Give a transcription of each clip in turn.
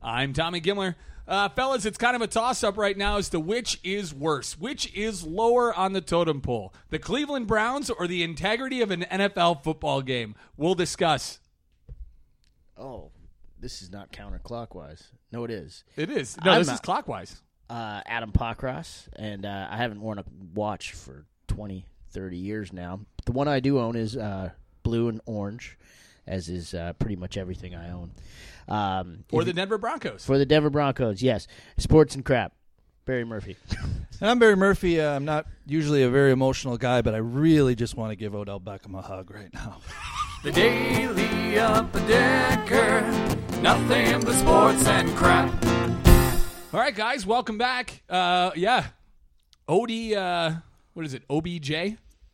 I'm Tommy Gimler. Fellas, it's kind of a toss-up right now as to which is worse. Which is lower on the totem pole? The Cleveland Browns or the integrity of an NFL football game? We'll discuss. Oh, this is not counterclockwise. No, it is. It is. No, this is clockwise. Adam Pockross, and I haven't worn a watch for 20, 30 years now. The one I do own is blue and orange, as is pretty much everything I own. For the Denver Broncos. For the Denver Broncos, yes. Sports and crap. Barry Murphy. And I'm Barry Murphy. I'm not usually a very emotional guy, but I really just want to give Odell Beckham a hug right now. The Daily Upper Decker, nothing but sports and crap. All right, guys, welcome back. Yeah. what is it, OBJ?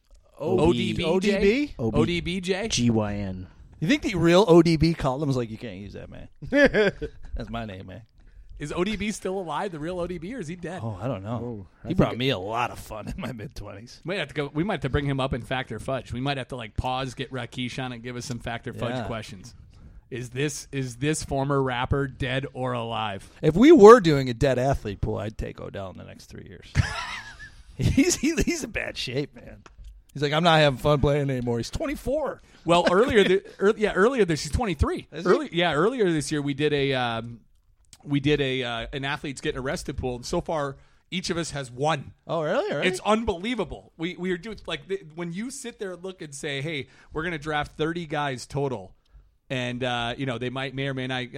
ODB? ODBJ? GYN. You think the real ODB called him was like, you can't use that, man. That's my name, man. Is ODB still alive, the real ODB, or is he dead? Oh, I don't know. Oh, He brought me a lot of fun in my mid-20s. We might have to bring him up in Fact or Fudge. We might have to pause, get Rakesh on, and give us some Fact or Fudge questions. Is this former rapper dead or alive? If we were doing a dead athlete pool, I'd take Odell in the next 3 years. He's in bad shape, man. He's like, I'm not having fun playing anymore. He's 24. Well, earlier this he's 23. Earlier this year we did an athletes getting arrested pool, and so far each of us has one. Oh, really? Already? It's unbelievable. We are doing when you sit there and look and say, hey, we're going to draft 30 guys total, and they might or might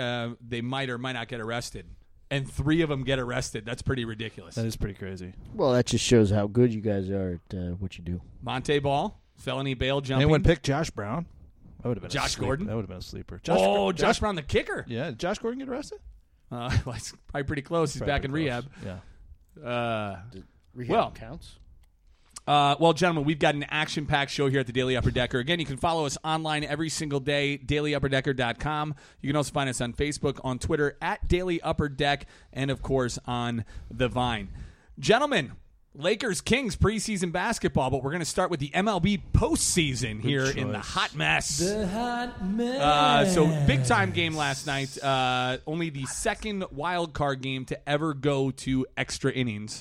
not get arrested, and 3 of them get arrested. That's pretty ridiculous. That is pretty crazy. Well, that just shows how good you guys are at what you do. Monte Ball, felony bail jumping. Anyone pick Josh Brown? That would have been Josh Gordon. That would have been a sleeper. Josh Brown, the kicker. Yeah, did Josh Gordon get arrested? Well, he's probably pretty close. He's back in rehab. Yeah. Rehab counts. Well, gentlemen, we've got an action-packed show here at the Daily Upper Decker. Again, you can follow us online every single day, dailyupperdecker.com. You can also find us on Facebook, on Twitter, at Daily Upper Deck, and, of course, on the Vine. Gentlemen, Lakers-Kings preseason basketball, but we're going to start with the MLB postseason here in the hot mess. The hot mess. So, big-time game last night. Only the second wild card game to ever go to extra innings.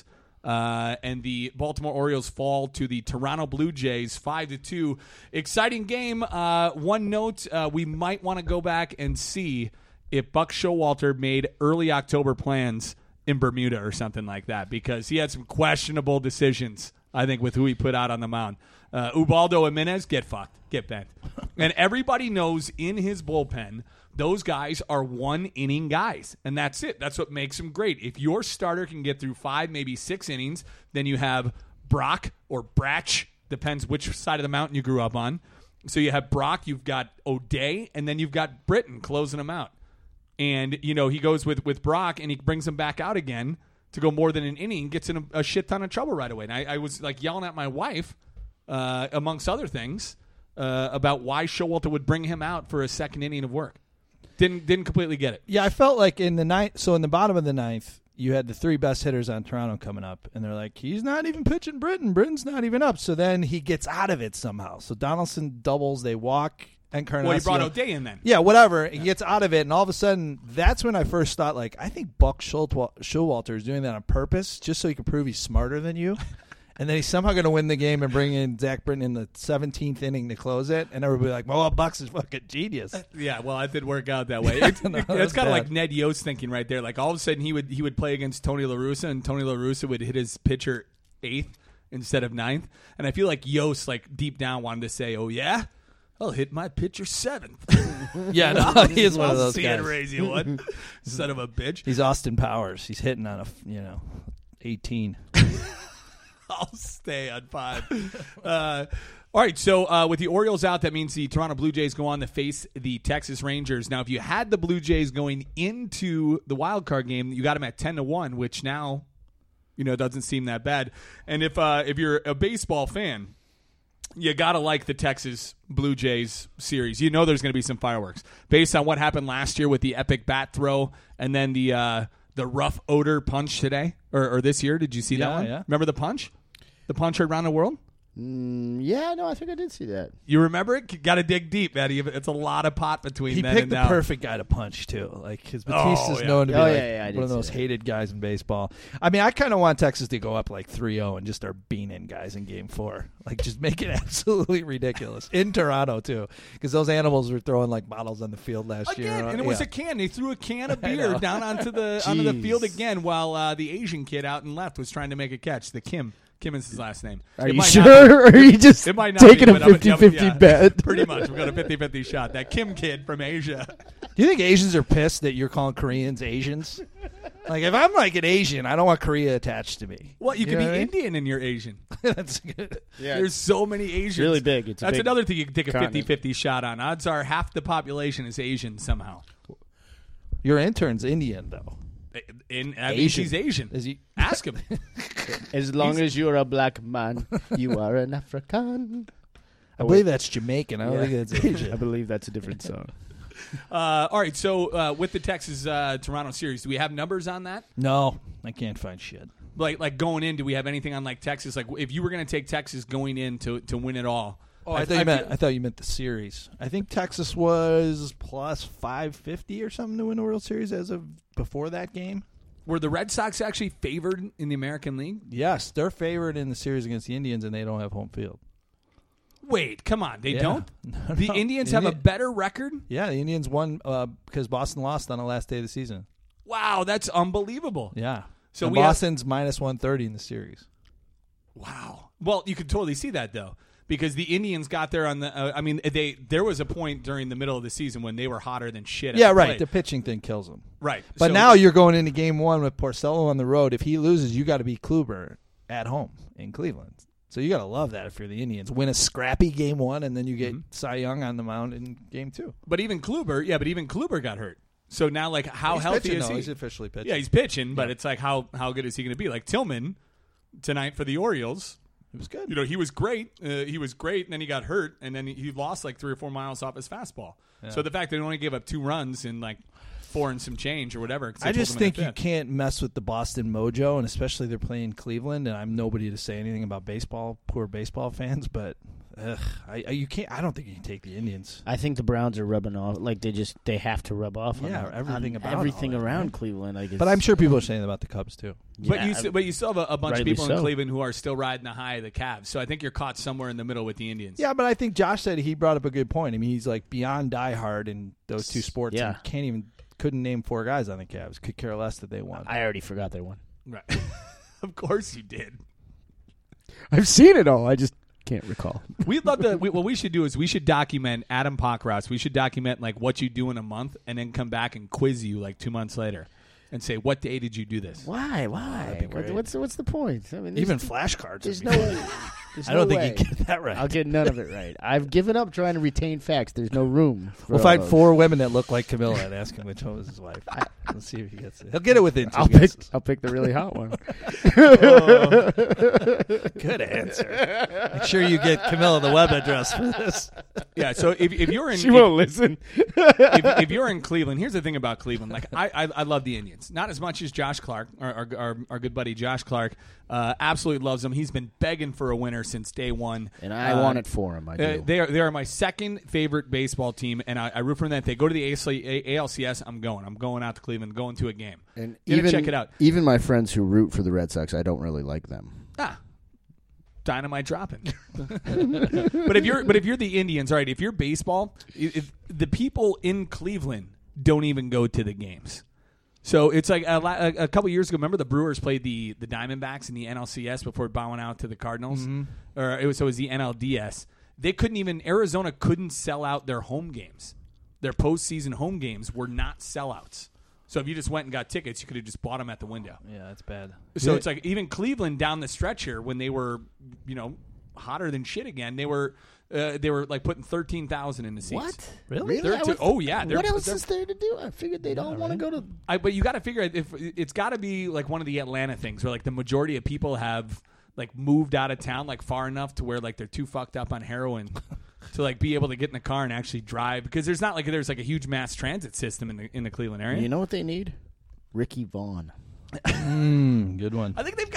And the Baltimore Orioles fall to the Toronto Blue Jays 5-2. Exciting game. One note, we might want to go back and see if Buck Showalter made early October plans in Bermuda or something like that, because he had some questionable decisions, I think, with who he put out on the mound. Ubaldo Jimenez, get fucked, get bent. And everybody knows in his bullpen, those guys are one-inning guys, and that's it. That's what makes them great. If your starter can get through 5, maybe 6 innings, then you have Brock or Bratch, depends which side of the mountain you grew up on. So you have Brock, you've got O'Day, and then you've got Britton closing them out. And, he goes with Brock, and he brings him back out again to go more than an inning, gets in a shit ton of trouble right away. And I was, yelling at my wife, amongst other things, about why Showalter would bring him out for a second inning of work. Didn't completely get it. Yeah, I felt like in the ninth. So in the bottom of the ninth, you had the 3 best hitters on Toronto coming up, and they're like, he's not even pitching Britton. Britton's not even up. So then he gets out of it somehow. So Donaldson doubles, they walk, Encarnacion. Well, he brought O'Day in then. Yeah, whatever. He gets out of it, and all of a sudden, that's when I first thought, I think Buck Showalter is doing that on purpose, just so he can prove he's smarter than you. And then he's somehow going to win the game and bring in Zach Britton in the 17th inning to close it. And everybody like, well, Buck's is fucking genius. Yeah, well, it didn't work out that way. It's kind of like Ned Yost thinking right there. Like all of a sudden he would play against Tony La Russa, and Tony La Russa would hit his pitcher 8th instead of 9th. And I feel like Yost, deep down, wanted to say, oh, yeah? I'll hit my pitcher 7th. Yeah, no, he is one of those guys. Raise you one, son of a bitch. He's Austin Powers. He's hitting on 18. I'll stay on 5. All right, so with the Orioles out, that means the Toronto Blue Jays go on to face the Texas Rangers. Now, if you had the Blue Jays going into the wild card game, you got them at 10-1, which now, doesn't seem that bad. And if you're a baseball fan, you got to like the Texas Blue Jays series. You know there's going to be some fireworks based on what happened last year with the epic bat throw and then the rough odor punch today or this year. Did you see that one? Yeah. Remember the punch? The punch heard around the world? Yeah, no, I think I did see that. You remember it? Got to dig deep, Eddie. It's a lot of pot between He then picked and the now. perfect guy to punch too. Like, because Batista's yeah. known to be Oh, like yeah, I did one of the see most that. hated guys in baseball. I mean, I kind of want Texas to go up like 3-0 and just start beaning guys in Game 4. Like, just make it absolutely ridiculous in Toronto too, because those animals were throwing like bottles on the field last year. Again, and it was a can. They threw a can of beer down onto the field again while the Asian kid out and left was trying to make a catch. The Kim is his last name. Are It you might sure? not be. Or are you just It might not taking be, a but I'm- 50-50 bet? Pretty much. We got a 50-50 shot. That Kim kid from Asia. Do you think Asians are pissed that you're calling Koreans Asians? Like, if I'm like an Asian, I don't want Korea attached to me. Well, you could know be what I mean? Indian and you're Asian. That's good. Yeah. There's so many Asians. Really big. It's a That's big another thing you can take a continent. 50-50 shot on. Odds are half the population is Asian somehow. Your intern's Indian though. I mean, Asian. he's Asian. Is he? Ask him. As long as you're a black man, you are an African. I believe that's Jamaican. I don't think it's I Asian. believe that's a different song. All right, so with the Texas Toronto series, do we have numbers on that? No, I can't find shit. Like going in, do we have anything on like Texas? Like if you were going to take Texas going in to win it all? Oh, I thought you meant the series. I think Texas was plus 550 or something to win the World Series as of before that game. Were the Red Sox actually favored in the American League? Yes, they're favored in the series against the Indians, and they don't have home field. Wait, come on, they Yeah. don't. No, The no. Indians have a better record. Yeah, the Indians won because Boston lost on the last day of the season. Wow, that's unbelievable. Yeah. So And we have- Boston's minus 130 in the series. Wow. Well, you could totally see that though, because the Indians got there on the. There was a point during the middle of the season when they were hotter than shit. at Yeah, the right. plate. The pitching thing kills them. Right. But So- now you're going into game 1 with Porcello on the road. If he loses, you got to beat Kluber at home in Cleveland. So you got to love that if you're the Indians. Win a scrappy game 1, and then you get Cy Young on the mound in game 2. But even Kluber got hurt. So now, like, how He's healthy pitching, is though. he? He's officially pitching. Yeah, he's pitching, but it's like how good is he going to be? Like Tillman tonight for the Orioles. It was good. You know, he was great. He was great, and then he got hurt, and then he lost like 3 or 4 miles off his fastball. So the fact that he only gave up 2 runs in like 4 and some change or whatever. 'cause they I pulled just him in think the you fifth. can't mess with the Boston mojo, and especially they're playing Cleveland. And I'm nobody to say anything about baseball, poor baseball fans, but you can't. I don't think you can take the Indians. I think the Browns are rubbing off. Like they have to rub off. Yeah, on everything on about everything all that, around right? Cleveland. Like But I'm sure people are saying that about the Cubs too. But you still have a bunch of rightly people in so. Cleveland who are still riding the high of the Cavs. So I think you're caught somewhere in the middle with the Indians. Yeah, but I think Josh said he brought up a good point. I mean, he's like beyond diehard in those 2 sports. Yeah. And couldn't name 4 guys on the Cavs. Could care less that they won. I already forgot they won. Right. Of course you did. I've seen it all. I just can't recall. We'd love to. What we should do is we should document Adam Pockross. We should document like what you do in a month, and then come back and quiz you like 2 months later, and say what day did you do this? Why? that'd be great. What's the point? I mean, Even flashcards. there's would no. be- There's I don't no think way. you get that right. I'll get none of it right. I've given up trying to retain facts. There's no room. For We'll all find those. 4 women that look like Camilla and ask him which one was his wife. Let's see if he gets it. He'll get it within 2 I'll pick. guesses. I'll pick the really hot one. Good answer. Make sure you get Camilla the web address for this. Yeah. So if you're in She won't listen. if you're in Cleveland, here's the thing about Cleveland. Like I love the Indians, not as much as Josh Clark, our good buddy Josh Clark. Absolutely loves them. He's been begging for a winner since day one, And I want it for him. I do. They are my second favorite baseball team, and I root for them. If they go to the ALCS, I'm going. I'm going out to Cleveland, going to a game. And Gonna check it out. Even my friends who root for the Red Sox, I don't really like them. Dynamite dropping. but if you're the Indians, all right. If you're baseball, if the people in Cleveland don't even go to the games. So it's like a couple years ago. Remember the Brewers played the Diamondbacks in the NLCS before bowing out to the Cardinals, or it was the NLDS. They couldn't even. Arizona couldn't sell out their home games. Their postseason home games were not sellouts. So if you just went and got tickets, you could have just bought them at the window. Yeah, that's bad. So it's like even Cleveland down the stretch here when they were, hotter than shit again. They were like putting 13,000 in the seats. What? Really? They're oh yeah. What else is there to do? I figured they'd all want to go to. But you got to figure if it's got to be like one of the Atlanta things where like the majority of people have like moved out of town like far enough to where like they're too fucked up on heroin to like be able to get in the car and actually drive, because there's like a huge mass transit system in the Cleveland area. You know what they need? Ricky Vaughn. Good one. I think they've got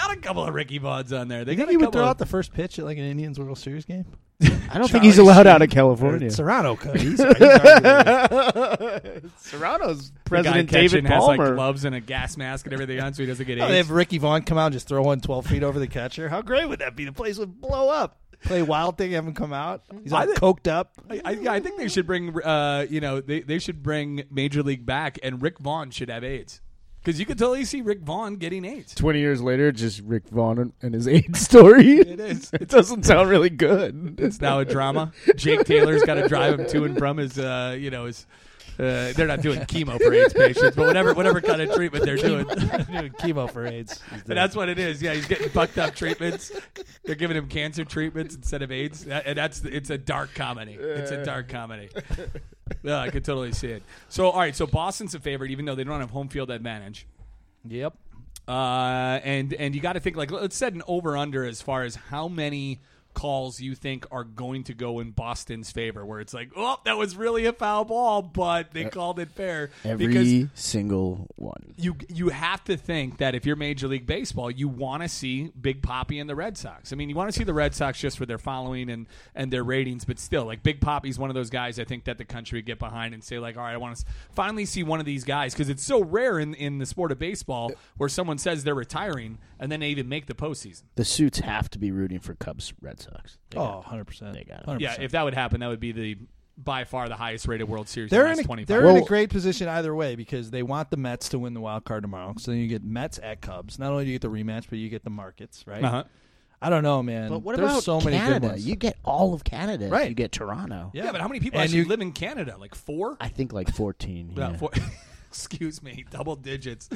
got a couple of Ricky Vaughns on there. They You got think a he would couple throw of- out the first pitch at like an Indians World Series game? I don't think he's allowed out of California. Serrano could. He's arguably- Serrano's the guy President catching David has like Palmer. gloves and a gas mask and everything on, so he doesn't get Oh, AIDS. they have Ricky Vaughn come out and just throw one 12 feet over the catcher. How great would that be? The place would blow up. Play Wild Thing, have him come out. He's all coked up. I think they should bring, they should bring Major League back, and Rick Vaughn should have AIDS. Because you could totally see Rick Vaughn getting AIDS. 20 years later, just Rick Vaughn and his AIDS story. It is. It doesn't sound really good. It's now a drama. Jake Taylor's got to drive him to and from his, they're not doing chemo for AIDS patients, but whatever kind of treatment they're doing. Doing chemo for AIDS. And that's what it is. Yeah, he's getting fucked up treatments. They're giving him cancer treatments instead of AIDS. It's a dark comedy. It's a dark comedy. Yeah, I could totally see it. So, all right. So Boston's a favorite, even though they don't have home field advantage. Yep. And you got to think, like, let's set an over-under as far as how many calls you think are going to go in Boston's favor, where it's like, oh, that was really a foul ball, but they called it fair. Every single one. You have to think that if you're Major League Baseball, you want to see Big Papi and the Red Sox. I mean, you want to see the Red Sox just for their following and their ratings, but still, like, Big Papi's one of those guys I think that the country would get behind and say, like, all right, I want to finally see one of these guys, because it's so rare in the sport of baseball where someone says they're retiring and then they even make the postseason. The suits have to be rooting for Cubs Red Sox. Oh, 100%. They got it. 100%. Yeah, if that would happen, that would be by far the highest rated World Series They're in the in last a 25 they're years. in a great position either way because they want the Mets to win the wild card tomorrow. So then you get Mets at Cubs. Not only do you get the rematch, but you get the markets, right? Uh-huh. I don't know, man. But what There's about so many good Canada? ones. You get all of Canada. if Right. You get Toronto. Yeah, but how many people And actually you- live in Canada? Like 4? I think like 14. Yeah. Excuse me, double digits.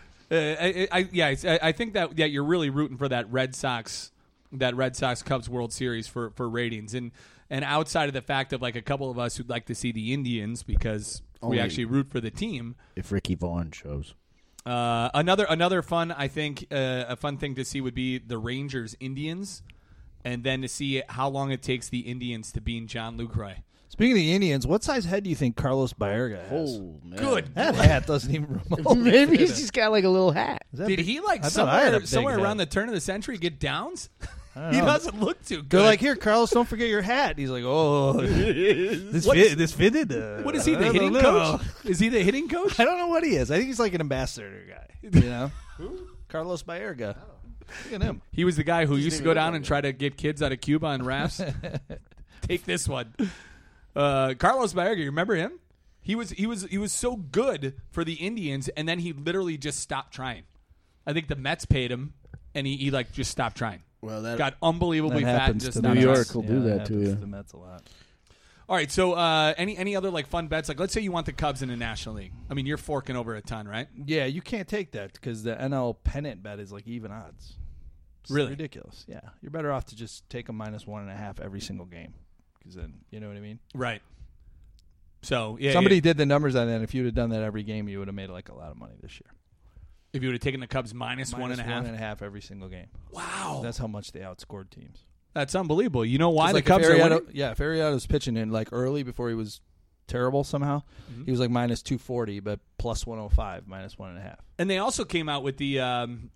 I think that you're really rooting for that Red Sox Cubs World Series for ratings, and outside of the fact of like a couple of us who'd like to see the Indians because we Only- actually root for the team. If Ricky Vaughn shows. Another fun, I think, a fun thing to see would be the Rangers Indians, and then to see how long it takes the Indians to bean John Lucroy. Speaking of the Indians, what size head do you think Carlos Baerga has? Oh, man. Good. That hat doesn't even remotely Maybe fit he's it. just got like a little hat. Is that Did big? he like I thought I had a big somewhere head. around the turn of the century get downs? don't He know. doesn't look too good. They're like, here, Carlos, don't forget your hat. He's like, oh, this fitted. What is he, the I hitting don't know. coach? Is he the hitting coach? I don't know what he is. I think he's like an ambassador guy. You know, Carlos Baerga. Look at him. He was the guy who used to go down and try to get kids out of Cuba on rafts. Take this one. Carlos Baerga, you remember him? He was so good for the Indians, and then he literally just stopped trying. I think the Mets paid him, and he like just stopped trying. Well, that Got unbelievably That fat and happens just to stopped New the trying. York will do that happens to you. The Mets a lot. All right, so any other like fun bets? Like, let's say you want the Cubs in the National League. I mean, you're forking over a ton, right? Yeah, you can't take that because the NL pennant bet is like even odds. It's Really? ridiculous. Yeah, you're better off to just take a -1.5 every single game because then you know what I mean. Right. So yeah, Somebody did the numbers on that. If you'd have done that every game, you would have made like a lot of money this year. if you would have taken the Cubs minus 1.5. -1.5 every single game. Wow, That's how much they outscored teams. that's unbelievable. You know why the Like Cubs are winning? if Arrieta's pitching in like early before he was terrible somehow, he was like -240, but +105, -1.5. And they also came out with the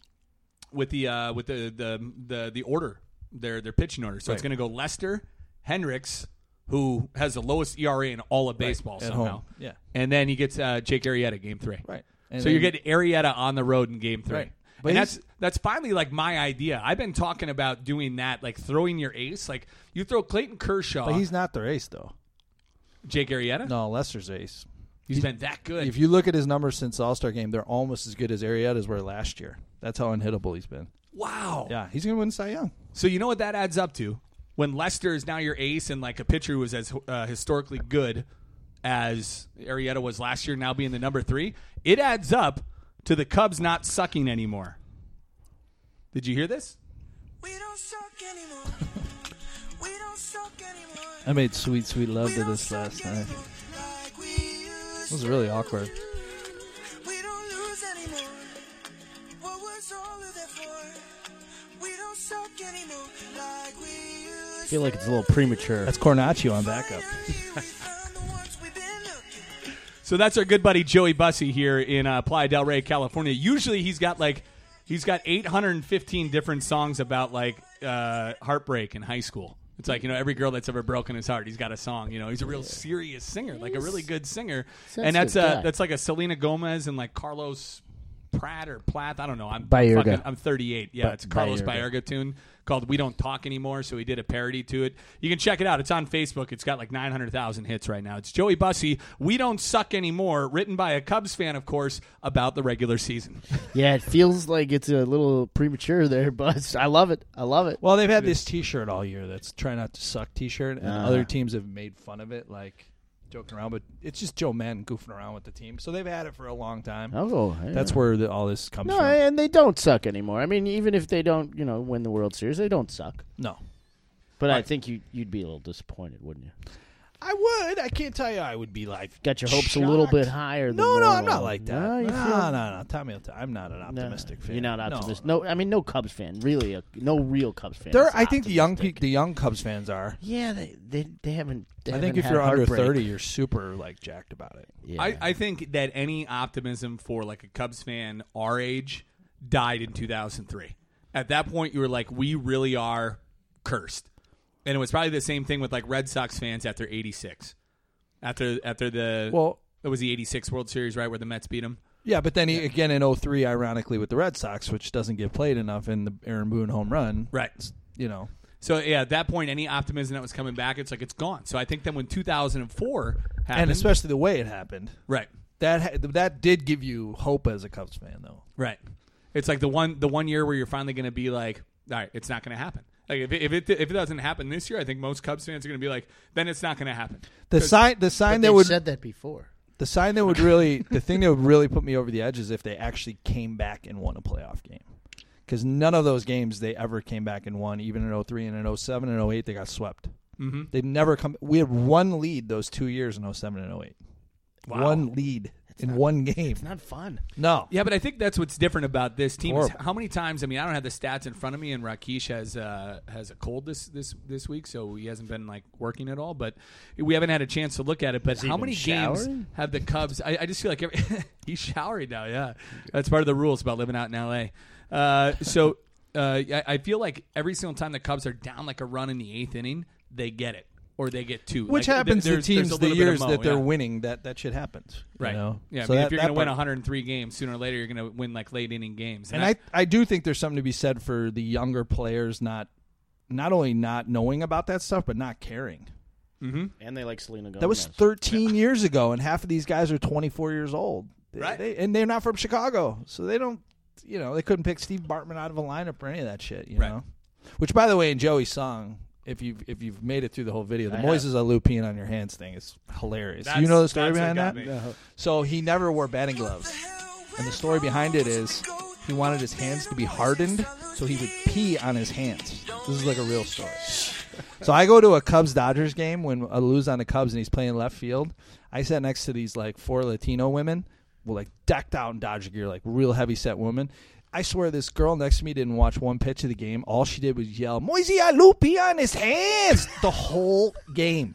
order, their pitching order. So it's Right. going to go Lester, Hendricks, who has the lowest ERA in all of baseball At somehow. home. Yeah. And then he gets Jake Arrieta game 3. Right. And So you're then- getting Arrieta on the road in game 3. Right. But And he's- that's finally like my idea. I've been talking about doing that, like throwing your ace. Like you throw Clayton Kershaw, But he's not their ace though. Jake Arrieta. No, Lester's ace. He's been that good. If you look at his numbers since the All-Star game, they're almost as good as Arrieta's were last year. That's how unhittable he's been. Wow. Yeah, he's going to win Cy Young. So you know what that adds up to? When Lester is now your ace and like a pitcher who was as historically good as Arrieta was last year, now being the number 3, it adds up to the Cubs not sucking anymore. Did you hear this? We don't suck anymore. We don't suck anymore. I made sweet, sweet love We to don't this suck last night. anymore like we used It was really awkward. to. We don't lose anymore. What was all of that for? We don't suck anymore like we used I feel like it's a little premature. That's Cornacchio on backup. So that's our good buddy Joey Bussey here in Playa del Rey, California. Usually he's got like He's got 815 different songs about like heartbreak in high school. It's like, every girl that's ever broken his heart, he's got a song. He's a real serious singer, like a really good singer. And that's like a Selena Gomez and like Carlos Pratt or Plath. I don't know. I'm Baerga. I'm 38. Yeah, it's a Carlos Baerga tune called "We Don't Talk Anymore." So he did a parody to it. You can check it out. It's on Facebook. It's got like 900,000 hits right now. It's Joey Bussey. "We Don't Suck Anymore," written by a Cubs fan, of course, about the regular season. Yeah, it feels like it's a little premature there, but I love it. Well, they've had this T-shirt all year that's "Try Not to Suck" T-shirt, and other teams have made fun of it, like joking around. But it's just Joe Madden goofing around with the team, so they've had it for a long time. Oh, yeah. That's where all this comes from. And they don't suck anymore. I mean, even if they don't, win the World Series, they don't suck. No. But I think you'd be a little disappointed, wouldn't you? I would. I can't tell you I would be like got your hopes a little bit higher than No, normal. I'm not like that. No, Tommy, I'm not an optimistic fan. You're not optimistic. No, I mean no Cubs fan. Really, no real Cubs fan. I think the young Cubs fans are. Yeah, they haven't. I think if you're under 30, you're super like jacked about it. Yeah. I think that any optimism for like a Cubs fan our age died in 2003. At that point, you were like, we really are cursed. And it was probably the same thing with like Red Sox fans after 86. After it was the 86 World Series, right, where the Mets beat them. Yeah, but then again in 03, ironically, with the Red Sox, which doesn't get played enough in the Aaron Boone home run. Right. So, yeah, at that point, any optimism that was coming back, it's like it's gone. So I think then when 2004 happened. And especially the way it happened. Right. That did give you hope as a Cubs fan, though. Right. It's like the one year where you're finally going to be like, all right, it's not going to happen. Like if it doesn't happen this year, I think most Cubs fans are going to be like, then it's not going to happen. The sign But that would said that before. The sign that would really the thing that would really put me over the edge is if they actually came back and won a playoff game. Because none of those games they ever came back and won, even in 03 and in 07 and 08, they got swept. Mm-hmm. They'd never come. We had one lead those 2 years in 07 and 08. Wow. One lead in one game. It's not fun. No. Yeah, but I think that's what's different about this team. Is Horrible. how many times? I mean, I don't have the stats in front of me, and Rakesh has a cold this week, so he hasn't been like working at all. But we haven't had a chance to look at it. But Has he how been many showering? games have the Cubs? I just feel like he's showering now. Yeah, that's part of the rules about living out in L.A. I feel like every single time the Cubs are down like a run in the 8th inning, they get it. Or they get 2. Which like, happens to there's teams a the little bit of years mo, that they're yeah. winning. That shit happens. Right. You know? Yeah. So I mean, that- if you're going to that win part- 103 games, sooner or later you're going to win like late inning games. And I do think there's something to be said for the younger players not only not knowing about that stuff, but not caring. Mm-hmm. And they like Selena Gomez. That was 13 years ago, and half of these guys are 24 years old. Right. And they're not from Chicago, so they don't, they couldn't pick Steve Bartman out of a lineup or any of that shit, you Right. know? Which, by the way, in Joey's song, if you've made it through the whole video, the I Moises Alou peeing on your hands thing is hilarious. That's- You know the story that's what behind got that? me. So he never wore batting gloves. And the story behind it is he wanted his hands to be hardened so he would pee on his hands. This is like a real story. So I go to a Cubs-Dodgers game when Alou's on the Cubs and he's playing left field. I sat next to these like 4 Latino women, like decked out in Dodger gear, like real heavy-set women. I swear this girl next to me didn't watch one pitch of the game. All she did was yell, Moise Alou, pee on his hands, the whole game.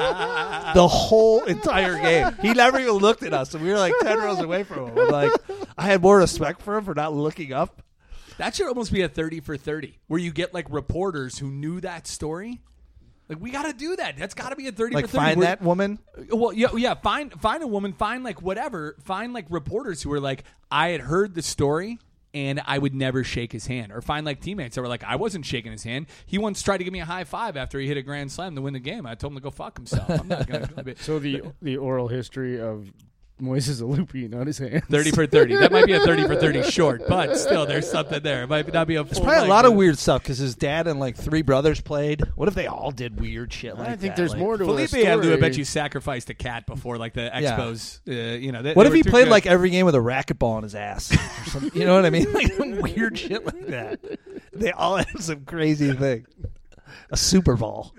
The whole entire game. He never even looked at us, and we were like 10 rows away from him. Like, I had more respect for him for not looking up. That should almost be a 30 for 30, where you get like reporters who knew that story. Like, we got to do that. That's got to be a 30 Like, for 30. find that woman. Well, yeah. Find a woman. Find like whatever. Find like reporters who were like, I had heard the story and I would never shake his hand. Or find like teammates that were like, I wasn't shaking his hand. He once tried to give me a high five after he hit a grand slam to win the game. I told him to go fuck himself. I'm not going to. So the oral history of Moises Alou on his hands. 30 for 30. That might be a 30 for 30 short, but still, there's something there. It might not be a full. There's probably a length, lot of but- weird stuff because his dad and like 3 brothers played. What if they all did weird shit like that? I think there's Like, more to Felipe a story. Alou, I bet you sacrificed a cat before, like the Yeah. Expos. What if he played like every game with a racquetball in his ass? Or something, you know what I mean? Like some weird shit like that. They all have some crazy thing. A Super Bowl.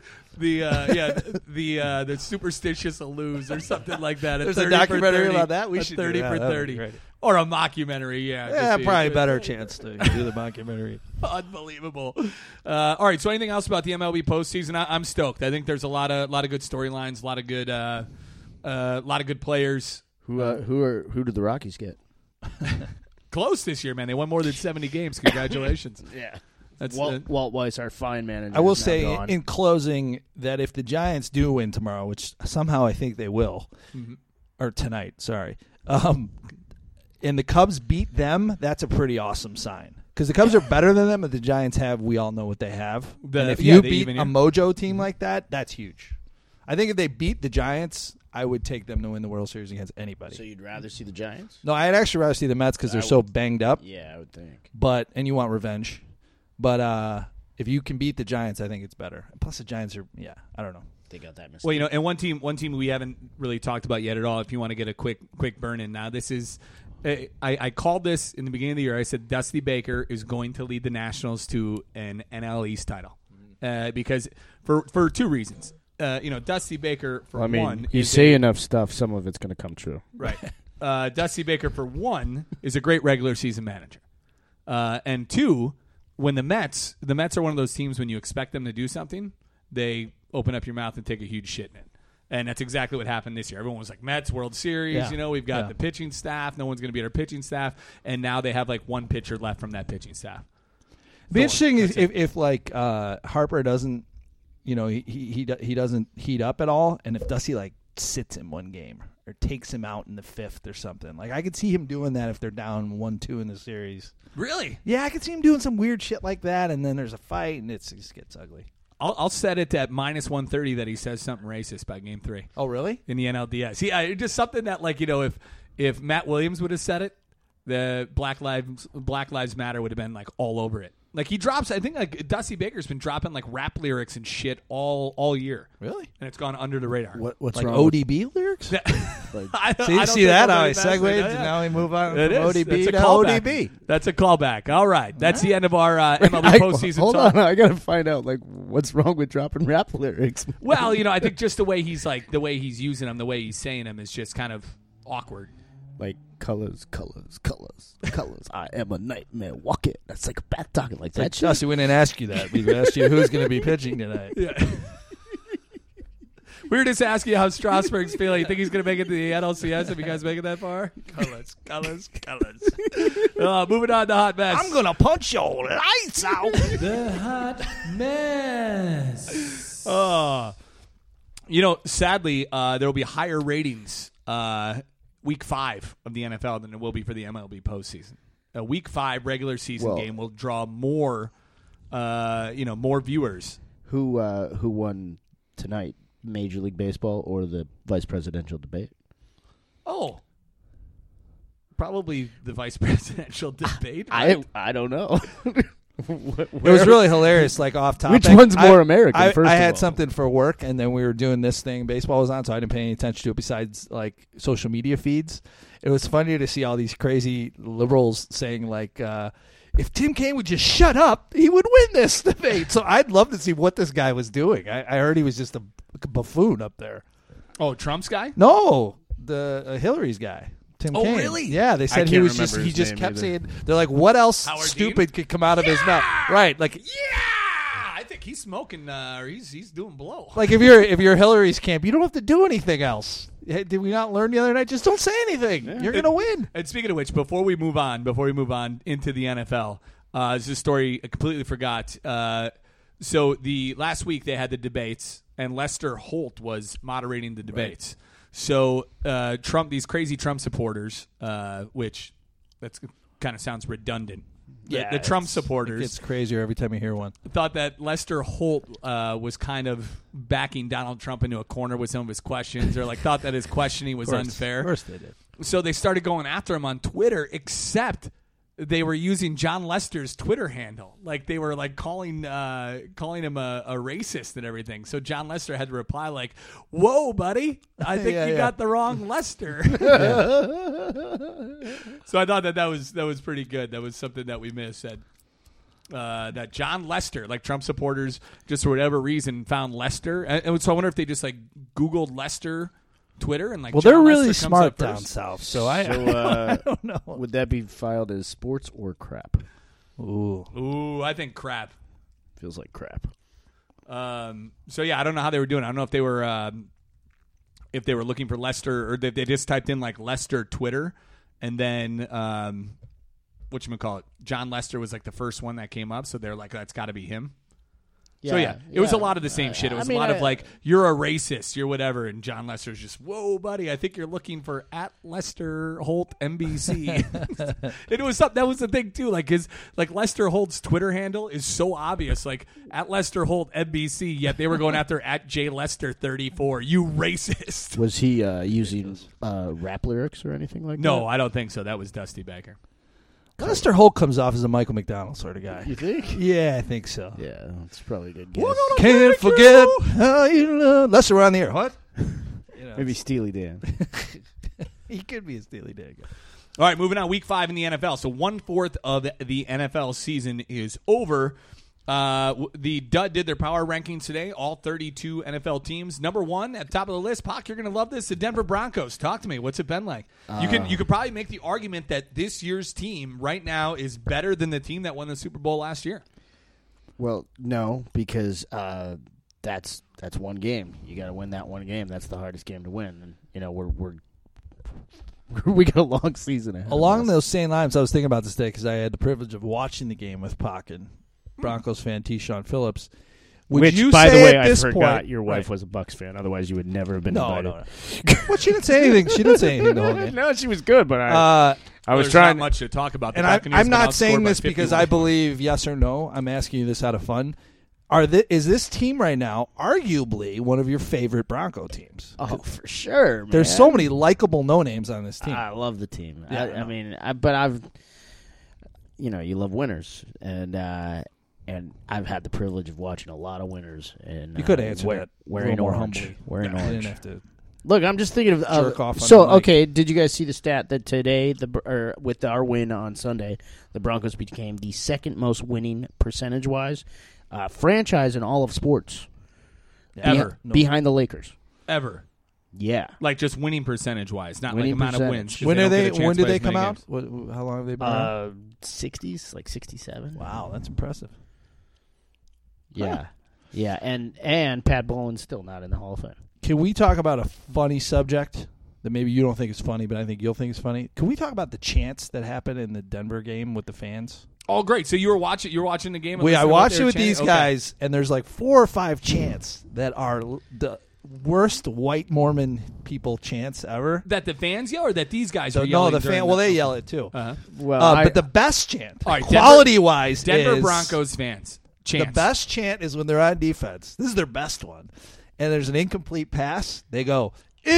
the superstitious Alous or something like that? There's a 30 for documentary 30, about that? We a should do 30 that. for That would be 30, great. or a mockumentary. Yeah, Yeah, just probably a better chance to do the documentary. Unbelievable. All right. So, anything else about the MLB postseason? I'm stoked. I think there's a lot of good storylines, a lot of good players. Who do the Rockies get? close this year, man. They won more than 70 games. Congratulations. Yeah. That's Walt Weiss, our fine manager. I will is now say gone. in closing that if the Giants do win tomorrow, which somehow I think they will, or tonight, sorry, and the Cubs beat them, that's a pretty awesome sign. Because the Cubs are better than them, but the Giants have, we all know what they have. And if you beat a mojo team like that, that's huge. I think if they beat the Giants, I would take them to win the World Series against anybody. So you'd rather see the Giants? No, I'd actually rather see the Mets because they're so banged up. Yeah, I would think. And you want revenge. But if you can beat the Giants, I think it's better. Plus, the Giants are, I don't know. They got that mistake. Well, you know, and one team we haven't really talked about yet at all. If you want to get a quick burn in now, this is I called this in the beginning of the year. I said Dusty Baker is going to lead the Nationals to an NL East title because for two reasons. Dusty Baker for one. You say enough stuff, some of it's going to come true. Right. Dusty Baker for one is a great regular season manager, and two, when the Mets are one of those teams when you expect them to do something, they open up your mouth and take a huge shit in it. And that's exactly what happened this year. Everyone was like, Mets, World Series, we've got the pitching staff. No one's going to beat our pitching staff. And now they have like one pitcher left from that pitching staff. It'd be interesting if Harper doesn't, he doesn't heat up at all. And if Dusty like sits him one game or takes him out in the fifth or something. Like I could see him doing that if they're down 1-2 in the series. Really? Yeah, I could see him doing some weird shit like that, and then there's a fight, and it just gets ugly. I'll set it at -130 that he says something racist by Game 3. Oh, really? In the NLDS. Yeah, just something that, like, if Matt Williams would have said it, the Black Lives Matter would have been, like, all over it. Like, he drops, I think, like, Dusty Baker's been dropping, like, rap lyrics and shit all year. Really? And it's gone under the radar. What's like wrong? ODB lyrics? I So you see that? How I segued, and now we move on from ODB to ODB. That's a callback. All right. That's the end of our MLB postseason Hold talk. on, I got to find out, what's wrong with dropping rap lyrics? Well, I think just the way he's using them, the way he's saying them is just kind of awkward. Like, colors. I am a nightmare walking. That's like a bat talking like that. Dusty, we didn't ask you that. We asked you who's going to be pitching tonight. Yeah. We were just asking you how Strasburg's feeling. You think he's going to make it to the NLCS if you guys make it that far? Colors. Moving on to Hot Mess. I'm going to punch your lights out. The Hot Mess. Sadly, there will be higher ratings Week 5 of the NFL than it will be for the MLB postseason. A Week 5 regular season game will draw more, more viewers. Who won tonight? Major League Baseball or the vice presidential debate? Oh, probably the vice presidential debate. I don't know. It was really hilarious, like off topic. Which one's more American, I first of had all? something for work, and then we were doing this thing. Baseball was on, so I didn't pay any attention to it besides, like, social media feeds. It was funny to see all these crazy liberals saying, like, if Tim Kaine would just shut up, he would win this debate. So I'd love to see what this guy was doing. I heard he was just a buffoon up there. Oh, Trump's guy? No, the Hillary's guy. Tim Oh, Kaine. really? Yeah, they said he can't was remember just his he just name kept either. saying, they're like, what else Howard stupid Dean? could come out of his mouth? Right, like I think he's smoking. Or he's doing blow. like if you're Hillary's camp, you don't have to do anything else. Hey, did we not learn the other night? Just don't say anything. You're gonna win. And speaking of which, before we move on into the NFL, this is a story I completely forgot. So the last week they had the debates, and Lester Holt was moderating the debates. Right. So these crazy Trump supporters, which that's kind of sounds redundant. The Trump supporters. It gets crazier every time you hear one. Thought that Lester Holt was kind of backing Donald Trump into a corner with some of his questions, or like thought that his questioning was unfair. Of course they did. So they started going after him on Twitter, except they were using John Lester's Twitter handle. Like they were like calling him a racist and everything. So John Lester had to reply like, "Whoa, buddy, I think you got the wrong Lester." So I thought that was pretty good. That was something that we missed. That John Lester, like Trump supporters, just for whatever reason, found Lester. And so I wonder if they just like Googled Lester Twitter and like. Well, John they're really Lester comes smart up down first. south. So I don't know. Would that be filed as sports or crap? Ooh, I think crap. Feels like crap. So yeah, I don't know how they were doing. I don't know if they were looking for Lester, or they just typed in like Lester Twitter, and then whatchamacallit, John Lester was like the first one that came up, so they're like, that's got to be him. Yeah, So, it was a lot of the same shit. It was a lot of like, you're a racist, you're whatever. And John Lester's just, whoa, buddy, I think you're looking for at Lester Holt NBC. It was something, that was the thing, too. Like, Lester Holt's Twitter handle is so obvious. Like, at Lester Holt NBC, yet they were going after at J Lester 34. You racist. Was he using rap lyrics or anything like that? No, I don't think so. That was Dusty Baker. Lester Holt comes off as a Michael McDonald sort of guy. You think? Yeah, I think so. Yeah, it's probably a good guess. Can't forget how you love. Lester, we're on the air. What? Maybe Steely Dan. He could be a Steely Dan guy. All right, moving on. Week 5 in the NFL. So 1/4 of the NFL season is over. The Dud did their power rankings today. All 32 NFL teams. Number 1 at the top of the list. Pac, you're going to love this. The Denver Broncos. Talk to me. What's it been like? You could probably make the argument that this year's team right now is better than the team that won the Super Bowl last year. Well, no, because that's one game. You got to win that one game. That's the hardest game to win. And we got a long season ahead. Along of us. those same lines, I was thinking about this day because I had the privilege of watching the game with Pac and Broncos fan T-Shawn Phillips. Which, you by say the way, at I this forgot point, your wife right. was a Bucks fan. Otherwise, you would never have been No. invited. Well, she didn't say anything. She didn't say anything the whole game. No, she was good, but I was There's trying. not much to talk about. The And Buccaneers I'm been not outscored saying by this 51 because I believe yes or no. I'm asking you this out of fun. Is this team right now arguably one of your favorite Bronco teams? Oh, for sure, man. There's so many likable no-names on this team. I love the team. Yeah, I mean, but I've, you love winners, and I've had the privilege of watching a lot of winners. And You could answer that a wearing little more orange. humbly. Wearing You orange. didn't have to. Look, I'm just thinking of Jerk off on so the mic. okay. Did you guys see the stat that today, with our win on Sunday, the Broncos became the second most winning percentage-wise franchise in all of sports, Ever. behind the Lakers. ever. Yeah, Like just winning percentage-wise, not Winning like amount of percentage. wins. 'cause When don't are they? get a chance When to did play they as many come out? games. How long have they been around? 60s, like 67. Wow, that's impressive. Yeah, yeah, and Pat Bowlen's still not in the Hall of Fame. Can we talk about a funny subject that maybe you don't think is funny, but I think you'll think is funny? Can we talk about the chants that happened in the Denver game with the fans? Oh, great! So you were watching the game. and I listening to what watched they it were with chanting? these Okay. guys, and there's like 4 or 5 chants that are the worst white Mormon people chants ever. That the fans yell, or that these guys So are yelling. no, the fan. Well, they yell it too. Well, But the best chant, All right, quality-wise, Denver is Broncos fans chants. the best chant is when they're on defense. This is their best one, and there's an incomplete pass. They go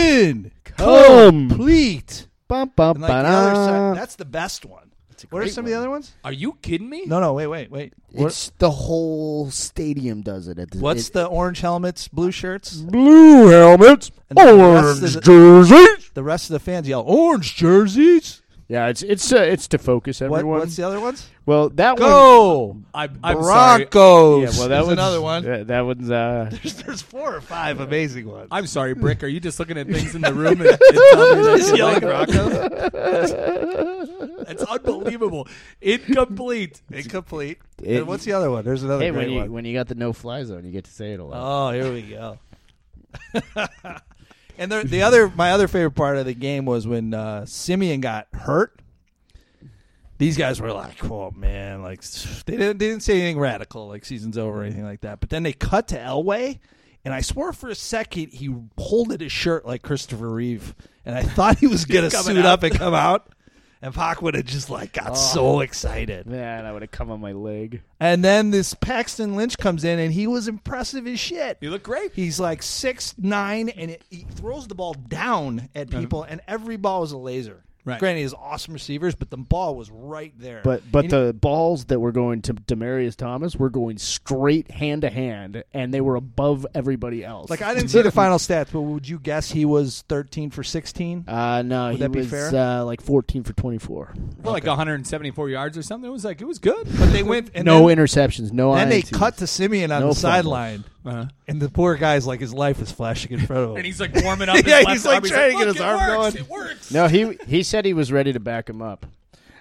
incomplete. Bum, bum, And like the other ba-da. side, that's the best one. What are great some of the other ones? Are you kidding me? No, wait. It's the whole stadium does it. What's the orange helmets, blue shirts? Blue helmets, And the orange rest of jerseys. The rest of the fans yell, "Orange jerseys!" Yeah, it's to focus everyone. What's the other ones? Well, that one. Go I'm sorry. Broncos! Yeah, well, that There's one's another one. That one's. There's 4 or 5 amazing ones. I'm sorry, Brick. Are you just looking at things in the room and telling me that Just you yelling like Broncos? That's unbelievable. Incomplete. Incomplete. It- And what's the other one? There's another Hey, great when you one. when you got the no-fly zone, you get to say it a lot. Oh, here we go. And my other favorite part of the game was when Simeon got hurt. These guys were like, "Oh man!" Like they didn't say anything radical, like season's over or anything like that. But then they cut to Elway, and I swore for a second he pulled at his shirt like Christopher Reeve, and I thought he was gonna coming suit out. up and come out. And Pac would have just like got so excited. Man, I would have come on my leg. And then this Paxton Lynch comes in, and he was impressive as shit. You look great. He's like 6'9", and he throws the ball down at people, and every ball is a laser. Right. Granted, he has awesome receivers, but the ball was right there. But And the balls that were going to Demaryius Thomas were going straight hand to hand, and they were above everybody else. like I didn't see the final stats, but would you guess he was 13 for 16? No, Would he that be was fair? like 14 for 24. Well, like 174 yards or something. It was good. But they went and No then, interceptions, no then they INTs. cut to Simeon on No the fumbles. sideline, Uh-huh. and the poor guy's like his life is flashing in front of him. And he's like warming up his Yeah, left he's, like, arm. trying to get "Look, his it arm works, going." It works. No, he said he was ready to back him up.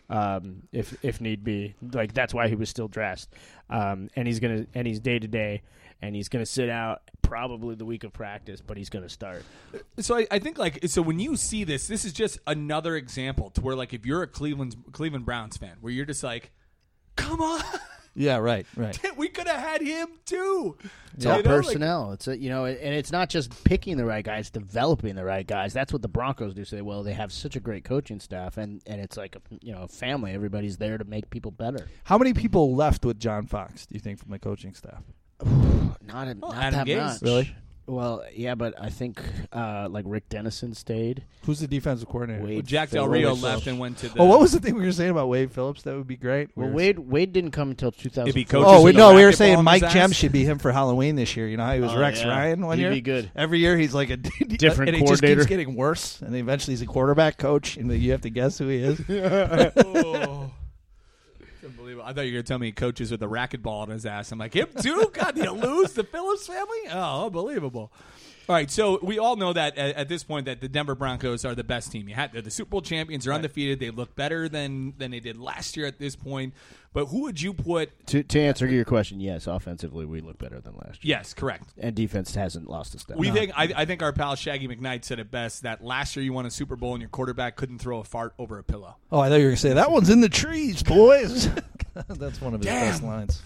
if need be. Like that's why he was still dressed. And he's day to day, and he's gonna sit out probably the week of practice, but he's gonna start. So I think so when you see this is just another example to where like if you're a Cleveland Browns fan, where you're just like, come on. Yeah, right. We could have had him too. It's all personnel. It's and it's not just picking the right guys, developing the right guys. That's what the Broncos do. Say, well, they have such a great coaching staff, and it's like a family. Everybody's there to make people better. How many people left with John Fox, do you think, from the coaching staff? Not Adam that Gase. much. Really? Well, yeah, but I think like Rick Dennison stayed. Who's the defensive coordinator? Wade Jack Del Phillips. Rio left and went to the. Oh, what was the thing we were saying about Wade Phillips? That would be great. Well, Wade didn't come until 2000. If he coaches Oh, with a we were racquetball saying in Mike his Jem ass? should be him for Halloween this year. You know how he was Oh, Rex yeah. Ryan one He'd year? be good. Every year he's like a Different and he just coordinator. keeps getting worse. And eventually he's a quarterback coach, and then you have to guess who he is. Oh. It's unbelievable. I thought you were going to tell me he coaches with a racquetball on his ass. I'm like, him too? God, did you lose the Phillips family? Oh, unbelievable. All right, so we all know that at this point that the Denver Broncos are the best team. They're the Super Bowl champions. They're undefeated. They look better than they did last year at this point. But who would you put? To answer your question, yes, offensively we look better than last year. Yes, correct. And defense hasn't lost a step. I think our pal Shaggy McKnight said it best that last year you won a Super Bowl and your quarterback couldn't throw a fart over a pillow. Oh, I thought you were going to say, that one's in the trees, boys. That's one of his best lines.